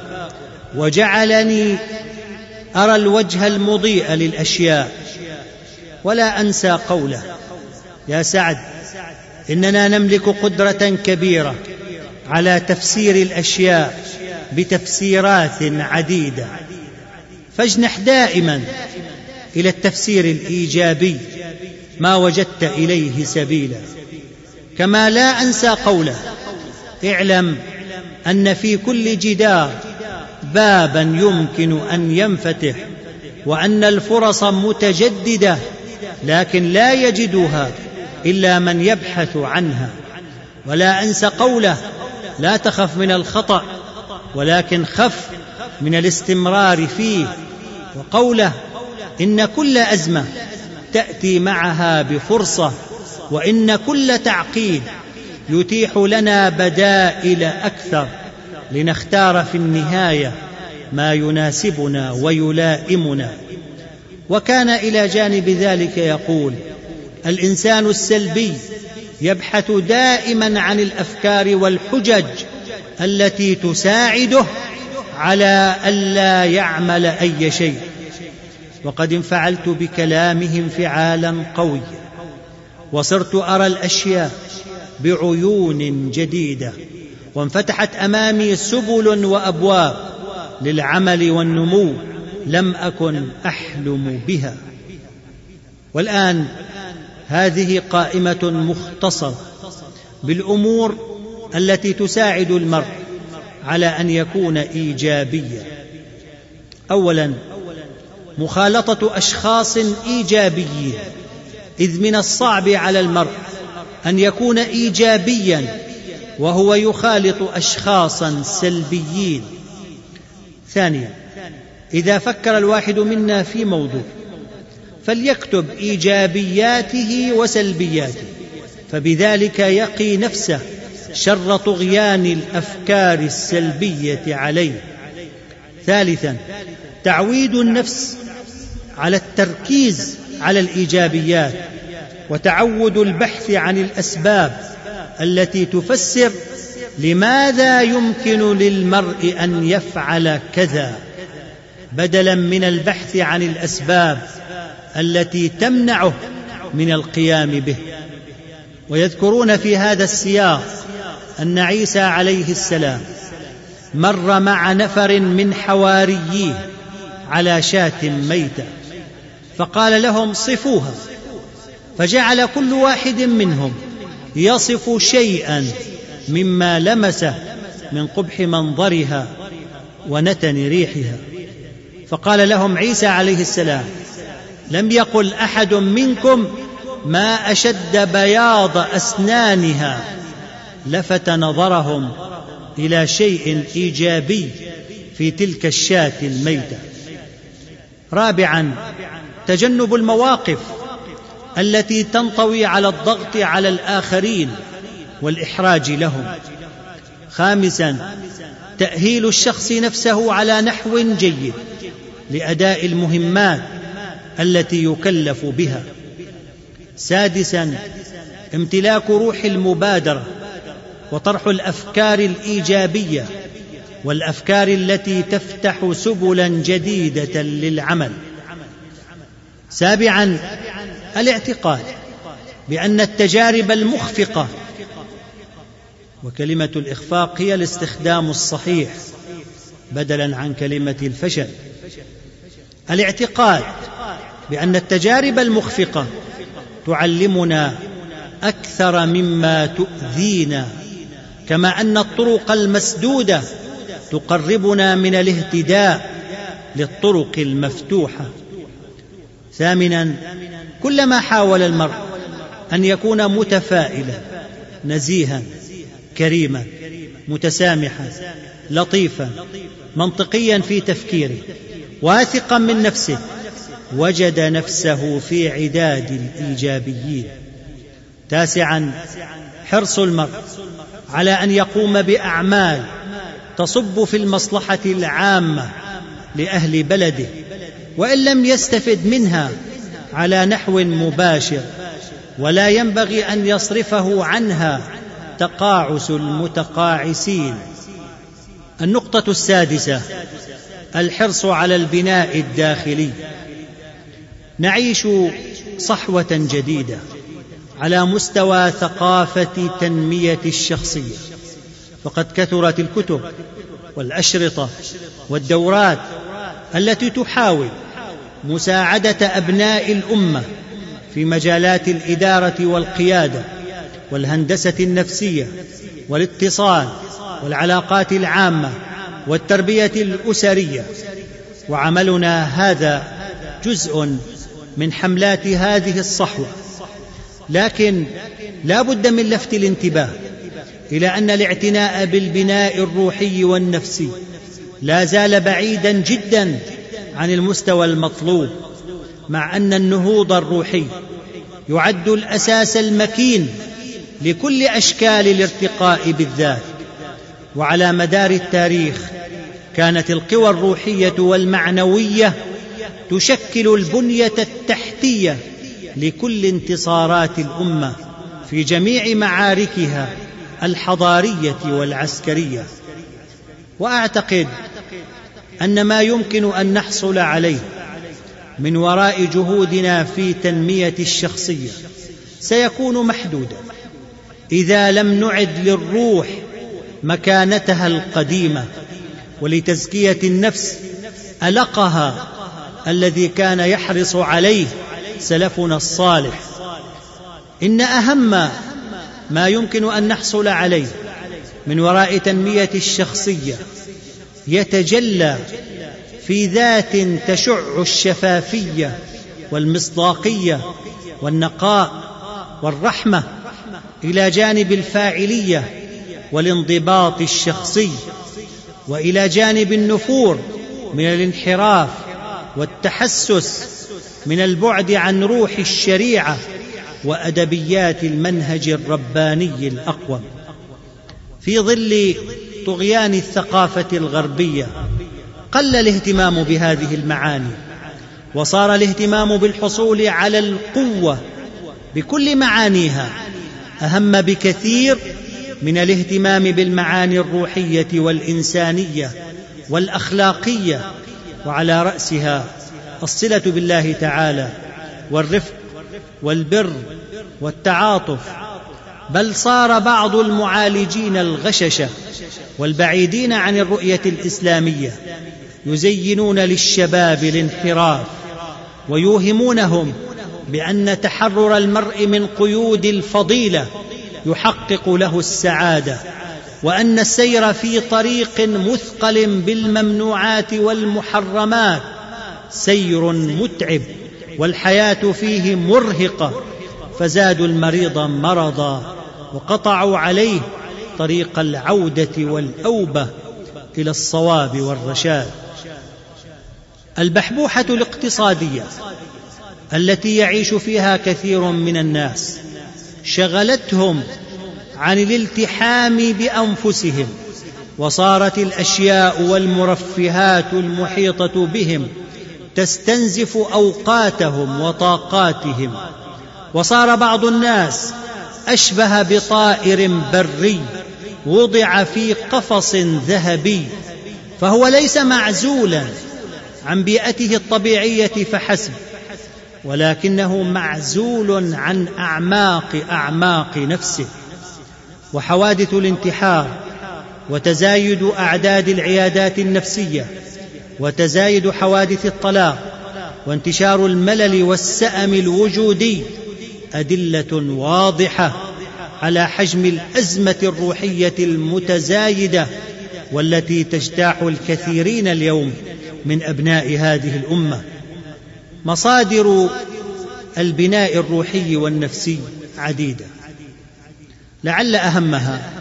وجعلني أرى الوجه المضيء للأشياء. ولا أنسى قوله: يا سعد، إننا نملك قدرة كبيرة على تفسير الأشياء بتفسيرات عديدة، فاجنح دائما إلى التفسير الإيجابي ما وجدت إليه سبيلا. كما لا أنسى قوله: اعلم أن في كل جدار بابا يمكن أن ينفتح، وأن الفرص متجددة لكن لا يجدها إلا من يبحث عنها. ولا أنسى قوله: لا تخف من الخطأ ولكن خف من الاستمرار فيه. وقوله: إن كل أزمة تأتي معها بفرصة، وإن كل تعقيد يتيح لنا بدائل أكثر لنختار في النهاية ما يناسبنا ويلائمنا. وكان إلى جانب ذلك يقول: الإنسان السلبي يبحث دائما عن الأفكار والحجج التي تساعده على ألا يعمل أي شيء. وقد انفعلت بكلامه انفعالا قويا، وصرت أرى الأشياء بعيون جديدة، وانفتحت أمامي سبل وأبواب للعمل والنمو لم أكن أحلم بها. والآن هذه قائمة مختصرة بالأمور التي تساعد المرء على أن يكون إيجابيا. أولا، مخالطة أشخاص إيجابيين، إذ من الصعب على المرء أن يكون إيجابيا وهو يخالط أشخاصا سلبيين. ثانيا، إذا فكر الواحد منا في موضوع فليكتب إيجابياته وسلبياته، فبذلك يقي نفسه شر طغيان الأفكار السلبية عليه. ثالثا، تعويد النفس على التركيز على الإيجابيات، وتعود البحث عن الأسباب التي تفسر لماذا يمكن للمرء أن يفعل كذا، بدلا من البحث عن الأسباب التي تمنعه من القيام به. ويذكرون في هذا السياق أن عيسى عليه السلام مر مع نفر من حوارييه على شاة ميتة، فقال لهم: صفوها. فجعل كل واحد منهم يصف شيئا مما لمسه من قبح منظرها ونتن ريحها. فقال لهم عيسى عليه السلام: لم يقل أحد منكم ما أشد بياض أسنانها. لفت نظرهم إلى شيء إيجابي في تلك الشاة الميتة. رابعا، تجنب المواقف التي تنطوي على الضغط على الآخرين والإحراج لهم. خامسا، تأهيل الشخص نفسه على نحو جيد لأداء المهمات التي يكلف بها. سادسا، امتلاك روح المبادرة وطرح الأفكار الإيجابية والأفكار التي تفتح سبلا جديدة للعمل. سابعا، الاعتقاد بأن التجارب المخفقة، وكلمة الإخفاق هي الاستخدام الصحيح بدلا عن كلمة الفشل. الاعتقاد بأن التجارب المخفقة تعلمنا أكثر مما تؤذينا، كما أن الطرق المسدودة تقربنا من الاهتداء للطرق المفتوحة. ثامنا، كلما حاول المرء أن يكون متفائلا نزيها كريما متسامحا لطيفا منطقيا في تفكيره واثقا من نفسه، وجد نفسه في عداد الإيجابيين. تاسعا، حرص المرء على أن يقوم بأعمال تصب في المصلحة العامة لأهل بلده، وإن لم يستفد منها على نحو مباشر، ولا ينبغي أن يصرفه عنها تقاعس المتقاعسين. النقطة السادسة، الحرص على البناء الداخلي. نعيش صحوة جديدة على مستوى ثقافة تنمية الشخصية، فقد كثرت الكتب والأشرطة والدورات التي تحاول مساعدة أبناء الأمة في مجالات الإدارة والقيادة والهندسة النفسية والاتصال والعلاقات العامة والتربية الأسرية. وعملنا هذا جزء من حملات هذه الصحوة، لكن لا بد من لفت الانتباه إلى أن الاعتناء بالبناء الروحي والنفسي لا زال بعيدا جدا عن المستوى المطلوب، مع أن النهوض الروحي يعد الأساس المكين لكل أشكال الارتقاء بالذات. وعلى مدار التاريخ كانت القوى الروحية والمعنوية تشكل البنية التحتية لكل انتصارات الأمة في جميع معاركها الحضارية والعسكرية. وأعتقد أن ما يمكن أن نحصل عليه من وراء جهودنا في تنمية الشخصية سيكون محدودا إذا لم نعد للروح مكانتها القديمة، ولتزكية النفس ألقها الذي كان يحرص عليه سلفنا الصالح. إن أهم ما يمكن أن نحصل عليه من وراء تنمية الشخصية يتجلى في ذات تشع الشفافية والمصداقية والنقاء والرحمة، إلى جانب الفاعلية والانضباط الشخصي، وإلى جانب النفور من الانحراف والتحسس من البعد عن روح الشريعة وأدبيات المنهج الرباني الأقوم. في ظل طغيان الثقافة الغربية قل الاهتمام بهذه المعاني، وصار الاهتمام بالحصول على القوة بكل معانيها أهم بكثير من الاهتمام بالمعاني الروحية والإنسانية والأخلاقية، وعلى رأسها الصلة بالله تعالى والرفق والبر والتعاطف. بل صار بعض المعالجين الغششة والبعيدين عن الرؤية الإسلامية يزينون للشباب الانحراف، ويوهمونهم بأن تحرر المرء من قيود الفضيلة يحقق له السعادة، وأن السير في طريق مثقل بالممنوعات والمحرمات سير متعب والحياة فيه مرهقة، فزادوا المريض مرضا وقطعوا عليه طريق العودة والأوبة إلى الصواب والرشاد. البحبوحة الاقتصادية التي يعيش فيها كثير من الناس شغلتهم عن الالتحام بأنفسهم، وصارت الأشياء والمرفهات المحيطة بهم تستنزف أوقاتهم وطاقاتهم، وصار بعض الناس أشبه بطائر بري وضع في قفص ذهبي، فهو ليس معزولا عن بيئته الطبيعية فحسب، ولكنه معزول عن أعماق أعماق نفسه. وحوادث الانتحار وتزايد أعداد العيادات النفسية وتزايد حوادث الطلاق وانتشار الملل والسأم الوجودي أدلة واضحة على حجم الأزمة الروحية المتزايدة والتي تجتاح الكثيرين اليوم من أبناء هذه الأمة. مصادر البناء الروحي والنفسي عديدة، لعل أهمها: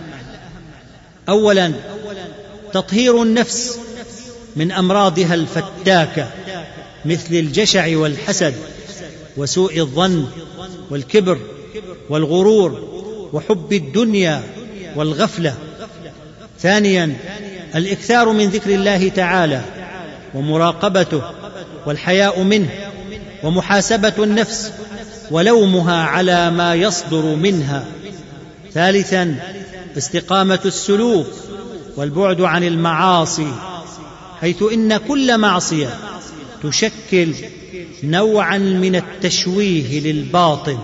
أولا، تطهير النفس من أمراضها الفتاكة مثل الجشع والحسد وسوء الظن والكبر والغرور وحب الدنيا والغفلة. ثانيا، الإكثار من ذكر الله تعالى ومراقبته والحياء منه ومحاسبة النفس ولومها على ما يصدر منها. ثالثا، استقامة السلوك والبعد عن المعاصي، حيث إن كل معصية تشكل نوعا من التشويه للباطن.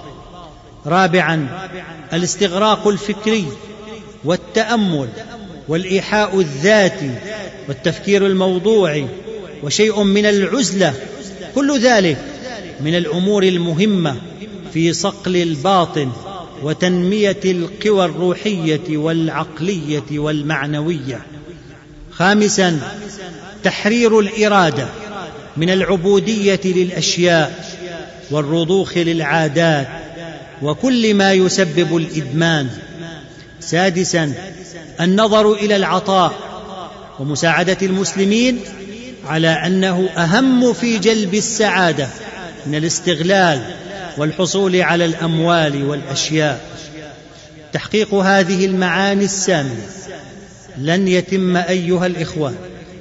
رابعا، الاستغراق الفكري والتأمل والإيحاء الذاتي والتفكير الموضوعي وشيء من العزلة، كل ذلك من الأمور المهمة في صقل الباطن وتنمية القوى الروحية والعقلية والمعنوية. خامسا، تحرير الإرادة من العبودية للأشياء والرضوخ للعادات وكل ما يسبب الإدمان. سادسا، النظر إلى العطاء ومساعدة المسلمين على أنه أهم في جلب السعادة من الاستغلال والحصول على الأموال والأشياء. تحقيق هذه المعاني السامية لن يتم أيها الإخوان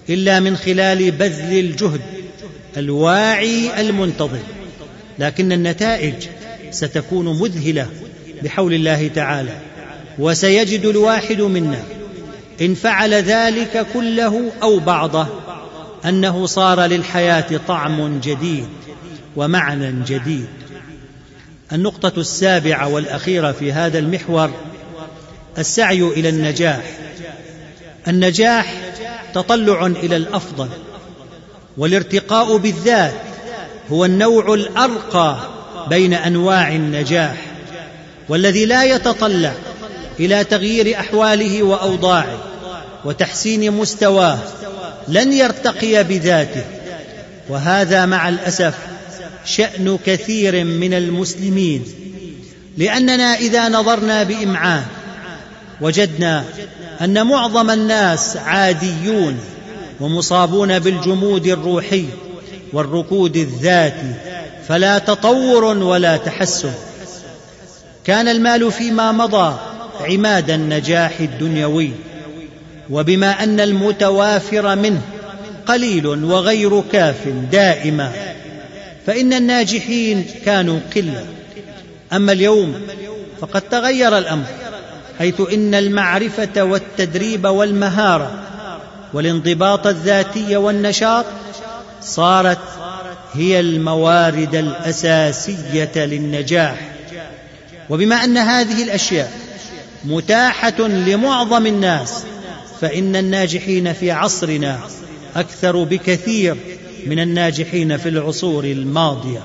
إلا من خلال بذل الجهد الواعي المنتظم، لكن النتائج ستكون مذهلة بحول الله تعالى. وسيجد الواحد منا إن فعل ذلك كله أو بعضه أنه صار للحياة طعم جديد ومعنى جديد. النقطة السابعة والأخيرة في هذا المحور السعي إلى النجاح. النجاح تطلع إلى الأفضل، والارتقاء بالذات هو النوع الأرقى بين أنواع النجاح، والذي لا يتطلع إلى تغيير أحواله وأوضاعه وتحسين مستواه لن يرتقي بذاته. وهذا مع الأسف شأن كثير من المسلمين، لأننا إذا نظرنا بإمعان وجدنا أن معظم الناس عاديون ومصابون بالجمود الروحي والركود الذاتي، فلا تطور ولا تحسن. كان المال فيما مضى عماد النجاح الدنيوي، وبما أن المتوافر منه قليل وغير كاف دائما، فإن الناجحين كانوا قلة. أما اليوم فقد تغير الأمر، حيث إن المعرفة والتدريب والمهارة والانضباط الذاتي والنشاط صارت هي الموارد الأساسية للنجاح. وبما أن هذه الأشياء متاحة لمعظم الناس، فإن الناجحين في عصرنا أكثر بكثير من الناجحين في العصور الماضية.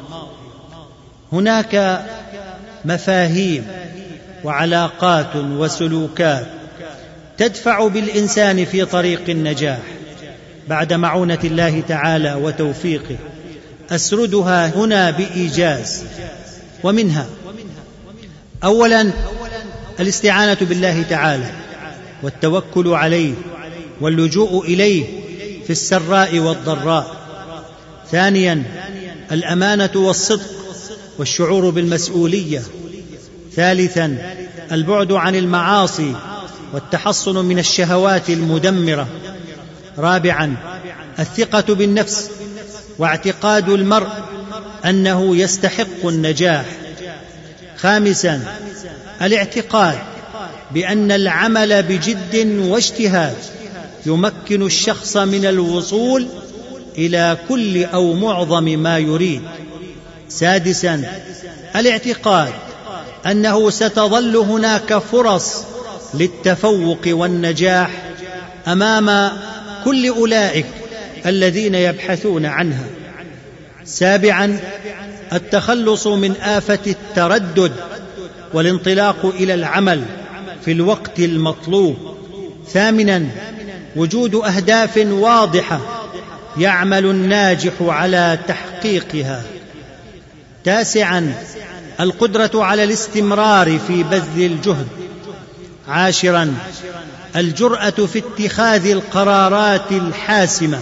هناك مفاهيم وعلاقات وسلوكات تدفع بالإنسان في طريق النجاح بعد معونة الله تعالى وتوفيقه، أسردها هنا بإيجاز. ومنها: أولا الاستعانة بالله تعالى والتوكل عليه واللجوء إليه في السراء والضراء. ثانيا الأمانة والصدق والشعور بالمسؤولية. ثالثا البعد عن المعاصي والتحصن من الشهوات المدمرة. رابعا الثقة بالنفس واعتقاد المرء أنه يستحق النجاح. خامسا الاعتقاد بأن العمل بجد واجتهاد يمكن الشخص من الوصول إلى كل أو معظم ما يريد. سادسا الاعتقاد أنه ستظل هناك فرص للتفوق والنجاح أمام كل أولئك الذين يبحثون عنها. سابعا التخلص من آفة التردد والانطلاق إلى العمل في الوقت المطلوب. ثامنا وجود أهداف واضحة يعمل الناجح على تحقيقها. تاسعا القدرة على الاستمرار في بذل الجهد. عاشرا الجرأة في اتخاذ القرارات الحاسمة.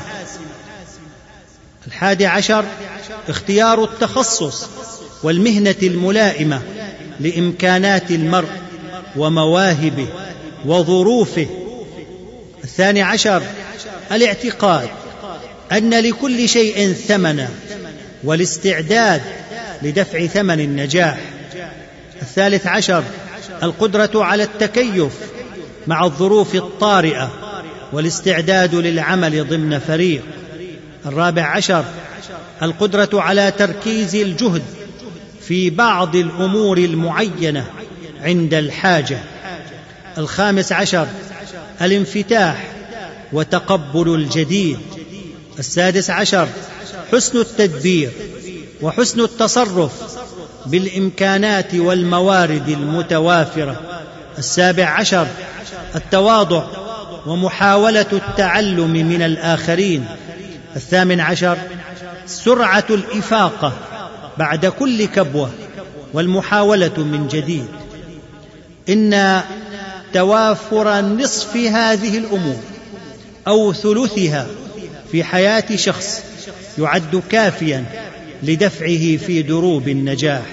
الحادي عشر اختيار التخصص والمهنة الملائمة لإمكانات المرء ومواهبه وظروفه. الثاني عشر الاعتقاد أن لكل شيء ثمنا والاستعداد لدفع ثمن النجاح. الثالث عشر القدرة على التكيف مع الظروف الطارئة والاستعداد للعمل ضمن فريق. الرابع عشر القدرة على تركيز الجهد في بعض الأمور المعينة عند الحاجة. الخامس عشر الانفتاح وتقبل الجديد. السادس عشر حسن التدبير وحسن التصرف بالإمكانات والموارد المتوافرة. السابع عشر التواضع ومحاولة التعلم من الآخرين. الثامن عشر سرعة الإفاقة بعد كل كبوة والمحاولة من جديد. إن توافر نصف هذه الأمور أو ثلثها في حياة شخص يعد كافيا لدفعه في دروب النجاح،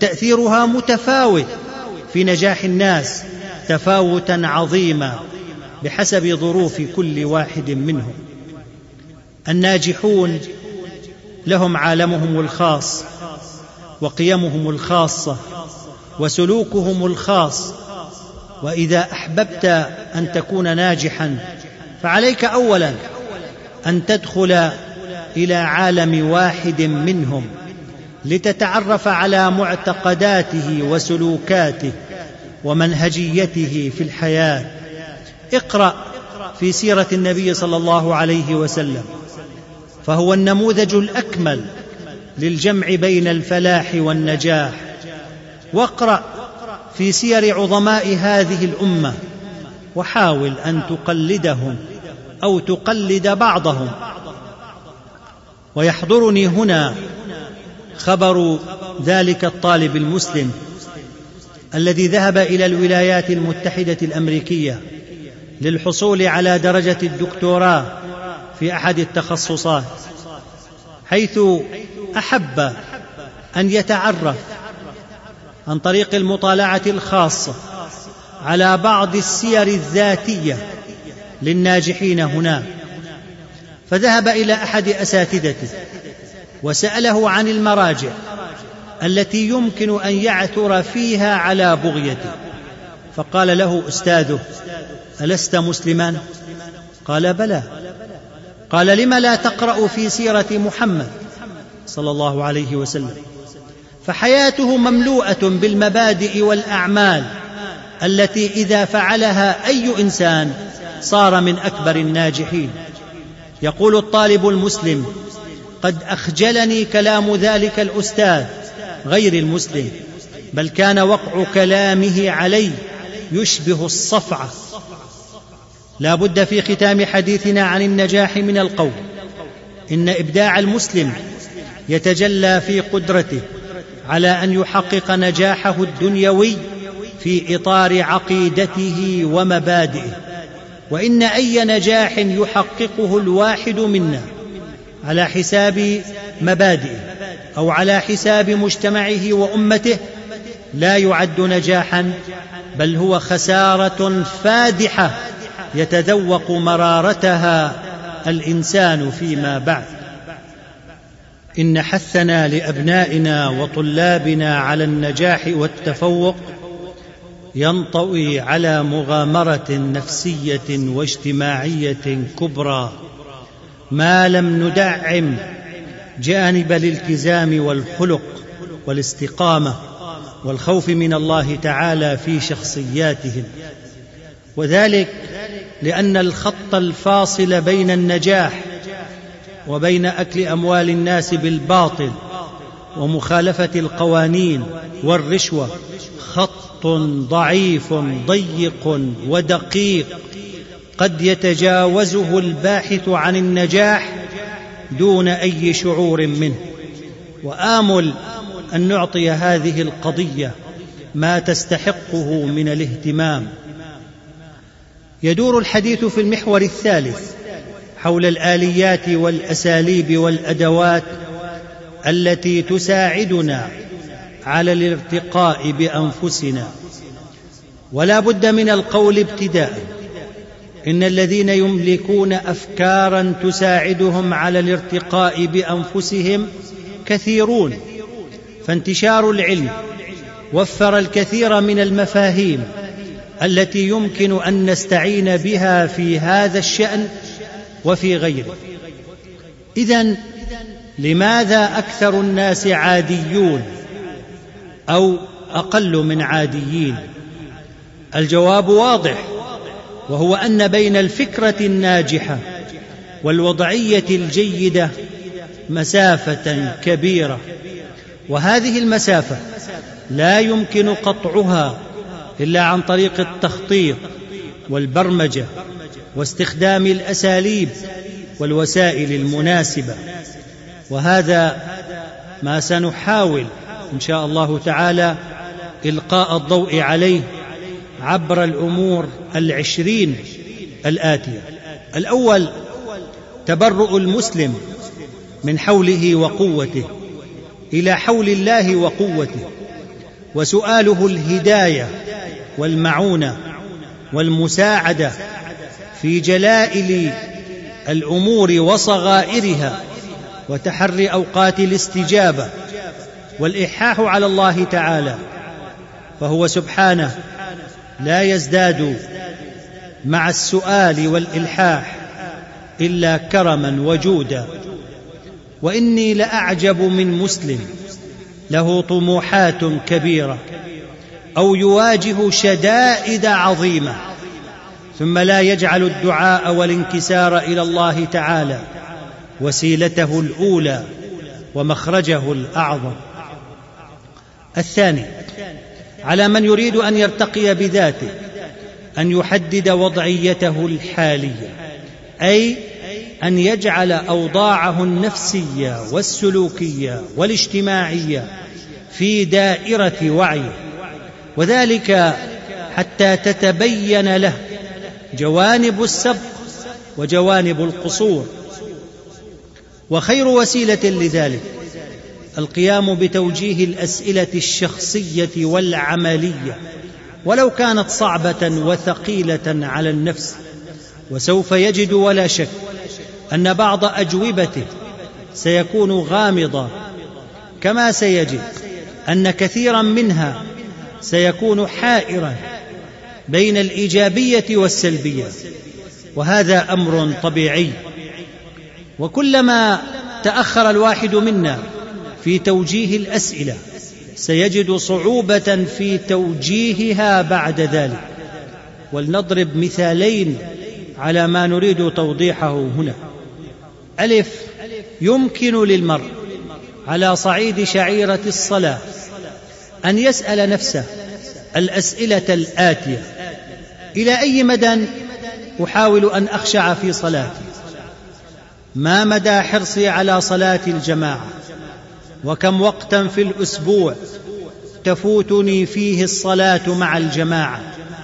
وتأثيرها متفاوت في نجاح الناس تفاوتا عظيما. بحسب ظروف كل واحد منهم. الناجحون لهم عالمهم الخاص وقيمهم الخاصة وسلوكهم الخاص، وإذا أحببت أن تكون ناجحا فعليك أولا أن تدخل إلى عالم واحد منهم لتتعرف على معتقداته وسلوكاته ومنهجيته في الحياة. اقرأ في سيرة النبي صلى الله عليه وسلم، فهو النموذج الأكمل للجمع بين الفلاح والنجاح. واقرأ في سير عظماء هذه الأمة وحاول أن تقلدهم أو تقلد بعضهم. ويحضرني هنا خبر ذلك الطالب المسلم الذي ذهب إلى الولايات المتحدة الأمريكية للحصول على درجة الدكتوراه في أحد التخصصات، حيث أحب أن يتعرف عن طريق المطالعة الخاصة على بعض السير الذاتية للناجحين هناك، فذهب إلى أحد أساتذته وسأله عن المراجع التي يمكن أن يعثر فيها على بغيته، فقال له أستاذه: ألست مسلما؟ قال: بلى. قال: لم لا تقرأ في سيرة محمد صلى الله عليه وسلم؟ فحياته مملوءة بالمبادئ والأعمال التي إذا فعلها أي إنسان صار من أكبر الناجحين. يقول الطالب المسلم: قد أخجلني كلام ذلك الأستاذ غير المسلم، بل كان وقع كلامه علي يشبه الصفعة. لا بد في ختام حديثنا عن النجاح من القول إن إبداع المسلم يتجلى في قدرته على أن يحقق نجاحه الدنيوي في إطار عقيدته ومبادئه، وإن أي نجاح يحققه الواحد منا على حساب مبادئه أو على حساب مجتمعه وأمته لا يعد نجاحا، بل هو خسارة فادحة يتذوق مرارتها الإنسان فيما بعد. إن حثنا لأبنائنا وطلابنا على النجاح والتفوق ينطوي على مغامرة نفسية واجتماعية كبرى ما لم ندعم جانب الالتزام والخلق والاستقامة والخوف من الله تعالى في شخصياتهم، وذلك لأن الخط الفاصل بين النجاح وبين أكل أموال الناس بالباطل ومخالفة القوانين والرشوة خط ضعيف ضيق ودقيق قد يتجاوزه الباحث عن النجاح دون أي شعور منه. وآمل أن نعطي هذه القضية ما تستحقه من الاهتمام. يدور الحديث في المحور الثالث حول الآليات والأساليب والأدوات التي تساعدنا على الارتقاء بأنفسنا. ولا بد من القول ابتداء إن الذين يملكون أفكارا تساعدهم على الارتقاء بأنفسهم كثيرون، فانتشار العلم وفر الكثير من المفاهيم التي يمكن أن نستعين بها في هذا الشأن وفي غيره. إذن لماذا أكثر الناس عاديون أو أقل من عاديين؟ الجواب واضح، وهو أن بين الفكرة الناجحة والوضعية الجيدة مسافة كبيرة، وهذه المسافة لا يمكن قطعها إلا عن طريق التخطيط والبرمجة واستخدام الأساليب والوسائل المناسبة، وهذا ما سنحاول إن شاء الله تعالى إلقاء الضوء عليه عبر الأمور العشرين الآتية. الأول: تبرؤ المسلم من حوله وقوته إلى حول الله وقوته، وسؤاله الهداية والمعونة والمساعدة في جلائل الأمور وصغائرها وتحري أوقات الاستجابة والإلحاح على الله تعالى، فهو سبحانه لا يزداد مع السؤال والإلحاح إلا كرما وجودا. وإني لأعجب من مسلم له طموحات كبيرة أو يواجه شدائد عظيمة ثم لا يجعل الدعاء والانكسار إلى الله تعالى وسيلته الأولى ومخرجه الأعظم. الثاني، على من يريد أن يرتقي بذاته أن يحدد وضعيته الحالية، أي أن يجعل أوضاعه النفسية والسلوكية والاجتماعية في دائرة وعيه، وذلك حتى تتبين له جوانب السبق وجوانب القصور. وخير وسيلة لذلك القيام بتوجيه الأسئلة الشخصية والعملية ولو كانت صعبة وثقيلة على النفس، وسوف يجد ولا شك أن بعض أجوبته سيكون غامضا، كما سيجد أن كثيرا منها سيكون حائرا بين الإيجابية والسلبية، وهذا أمر طبيعي. وكلما تأخر الواحد منا في توجيه الأسئلة سيجد صعوبة في توجيهها بعد ذلك. ولنضرب مثالين على ما نريد توضيحه هنا. ألف، يمكن للمرء على صعيد شعيرة الصلاة أن يسأل نفسه الأسئلة الآتية: إلى أي مدى أحاول أن أخشع في صلاتي؟ ما مدى حرصي على صلاة الجماعة؟ وكم وقتا في الأسبوع تفوتني فيه الصلاة مع الجماعة؟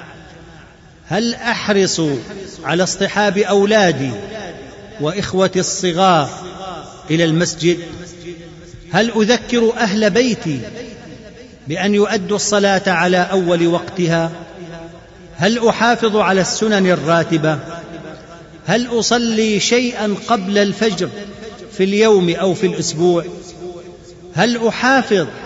هل أحرص على اصطحاب أولادي وإخوتي الصغار إلى المسجد؟ هل أذكر أهل بيتي بأن يؤدوا الصلاة على أول وقتها؟ هل أحافظ على السنن الراتبة؟ هل أصلي شيئا قبل الفجر في اليوم أو في الأسبوع؟ هل أحافظ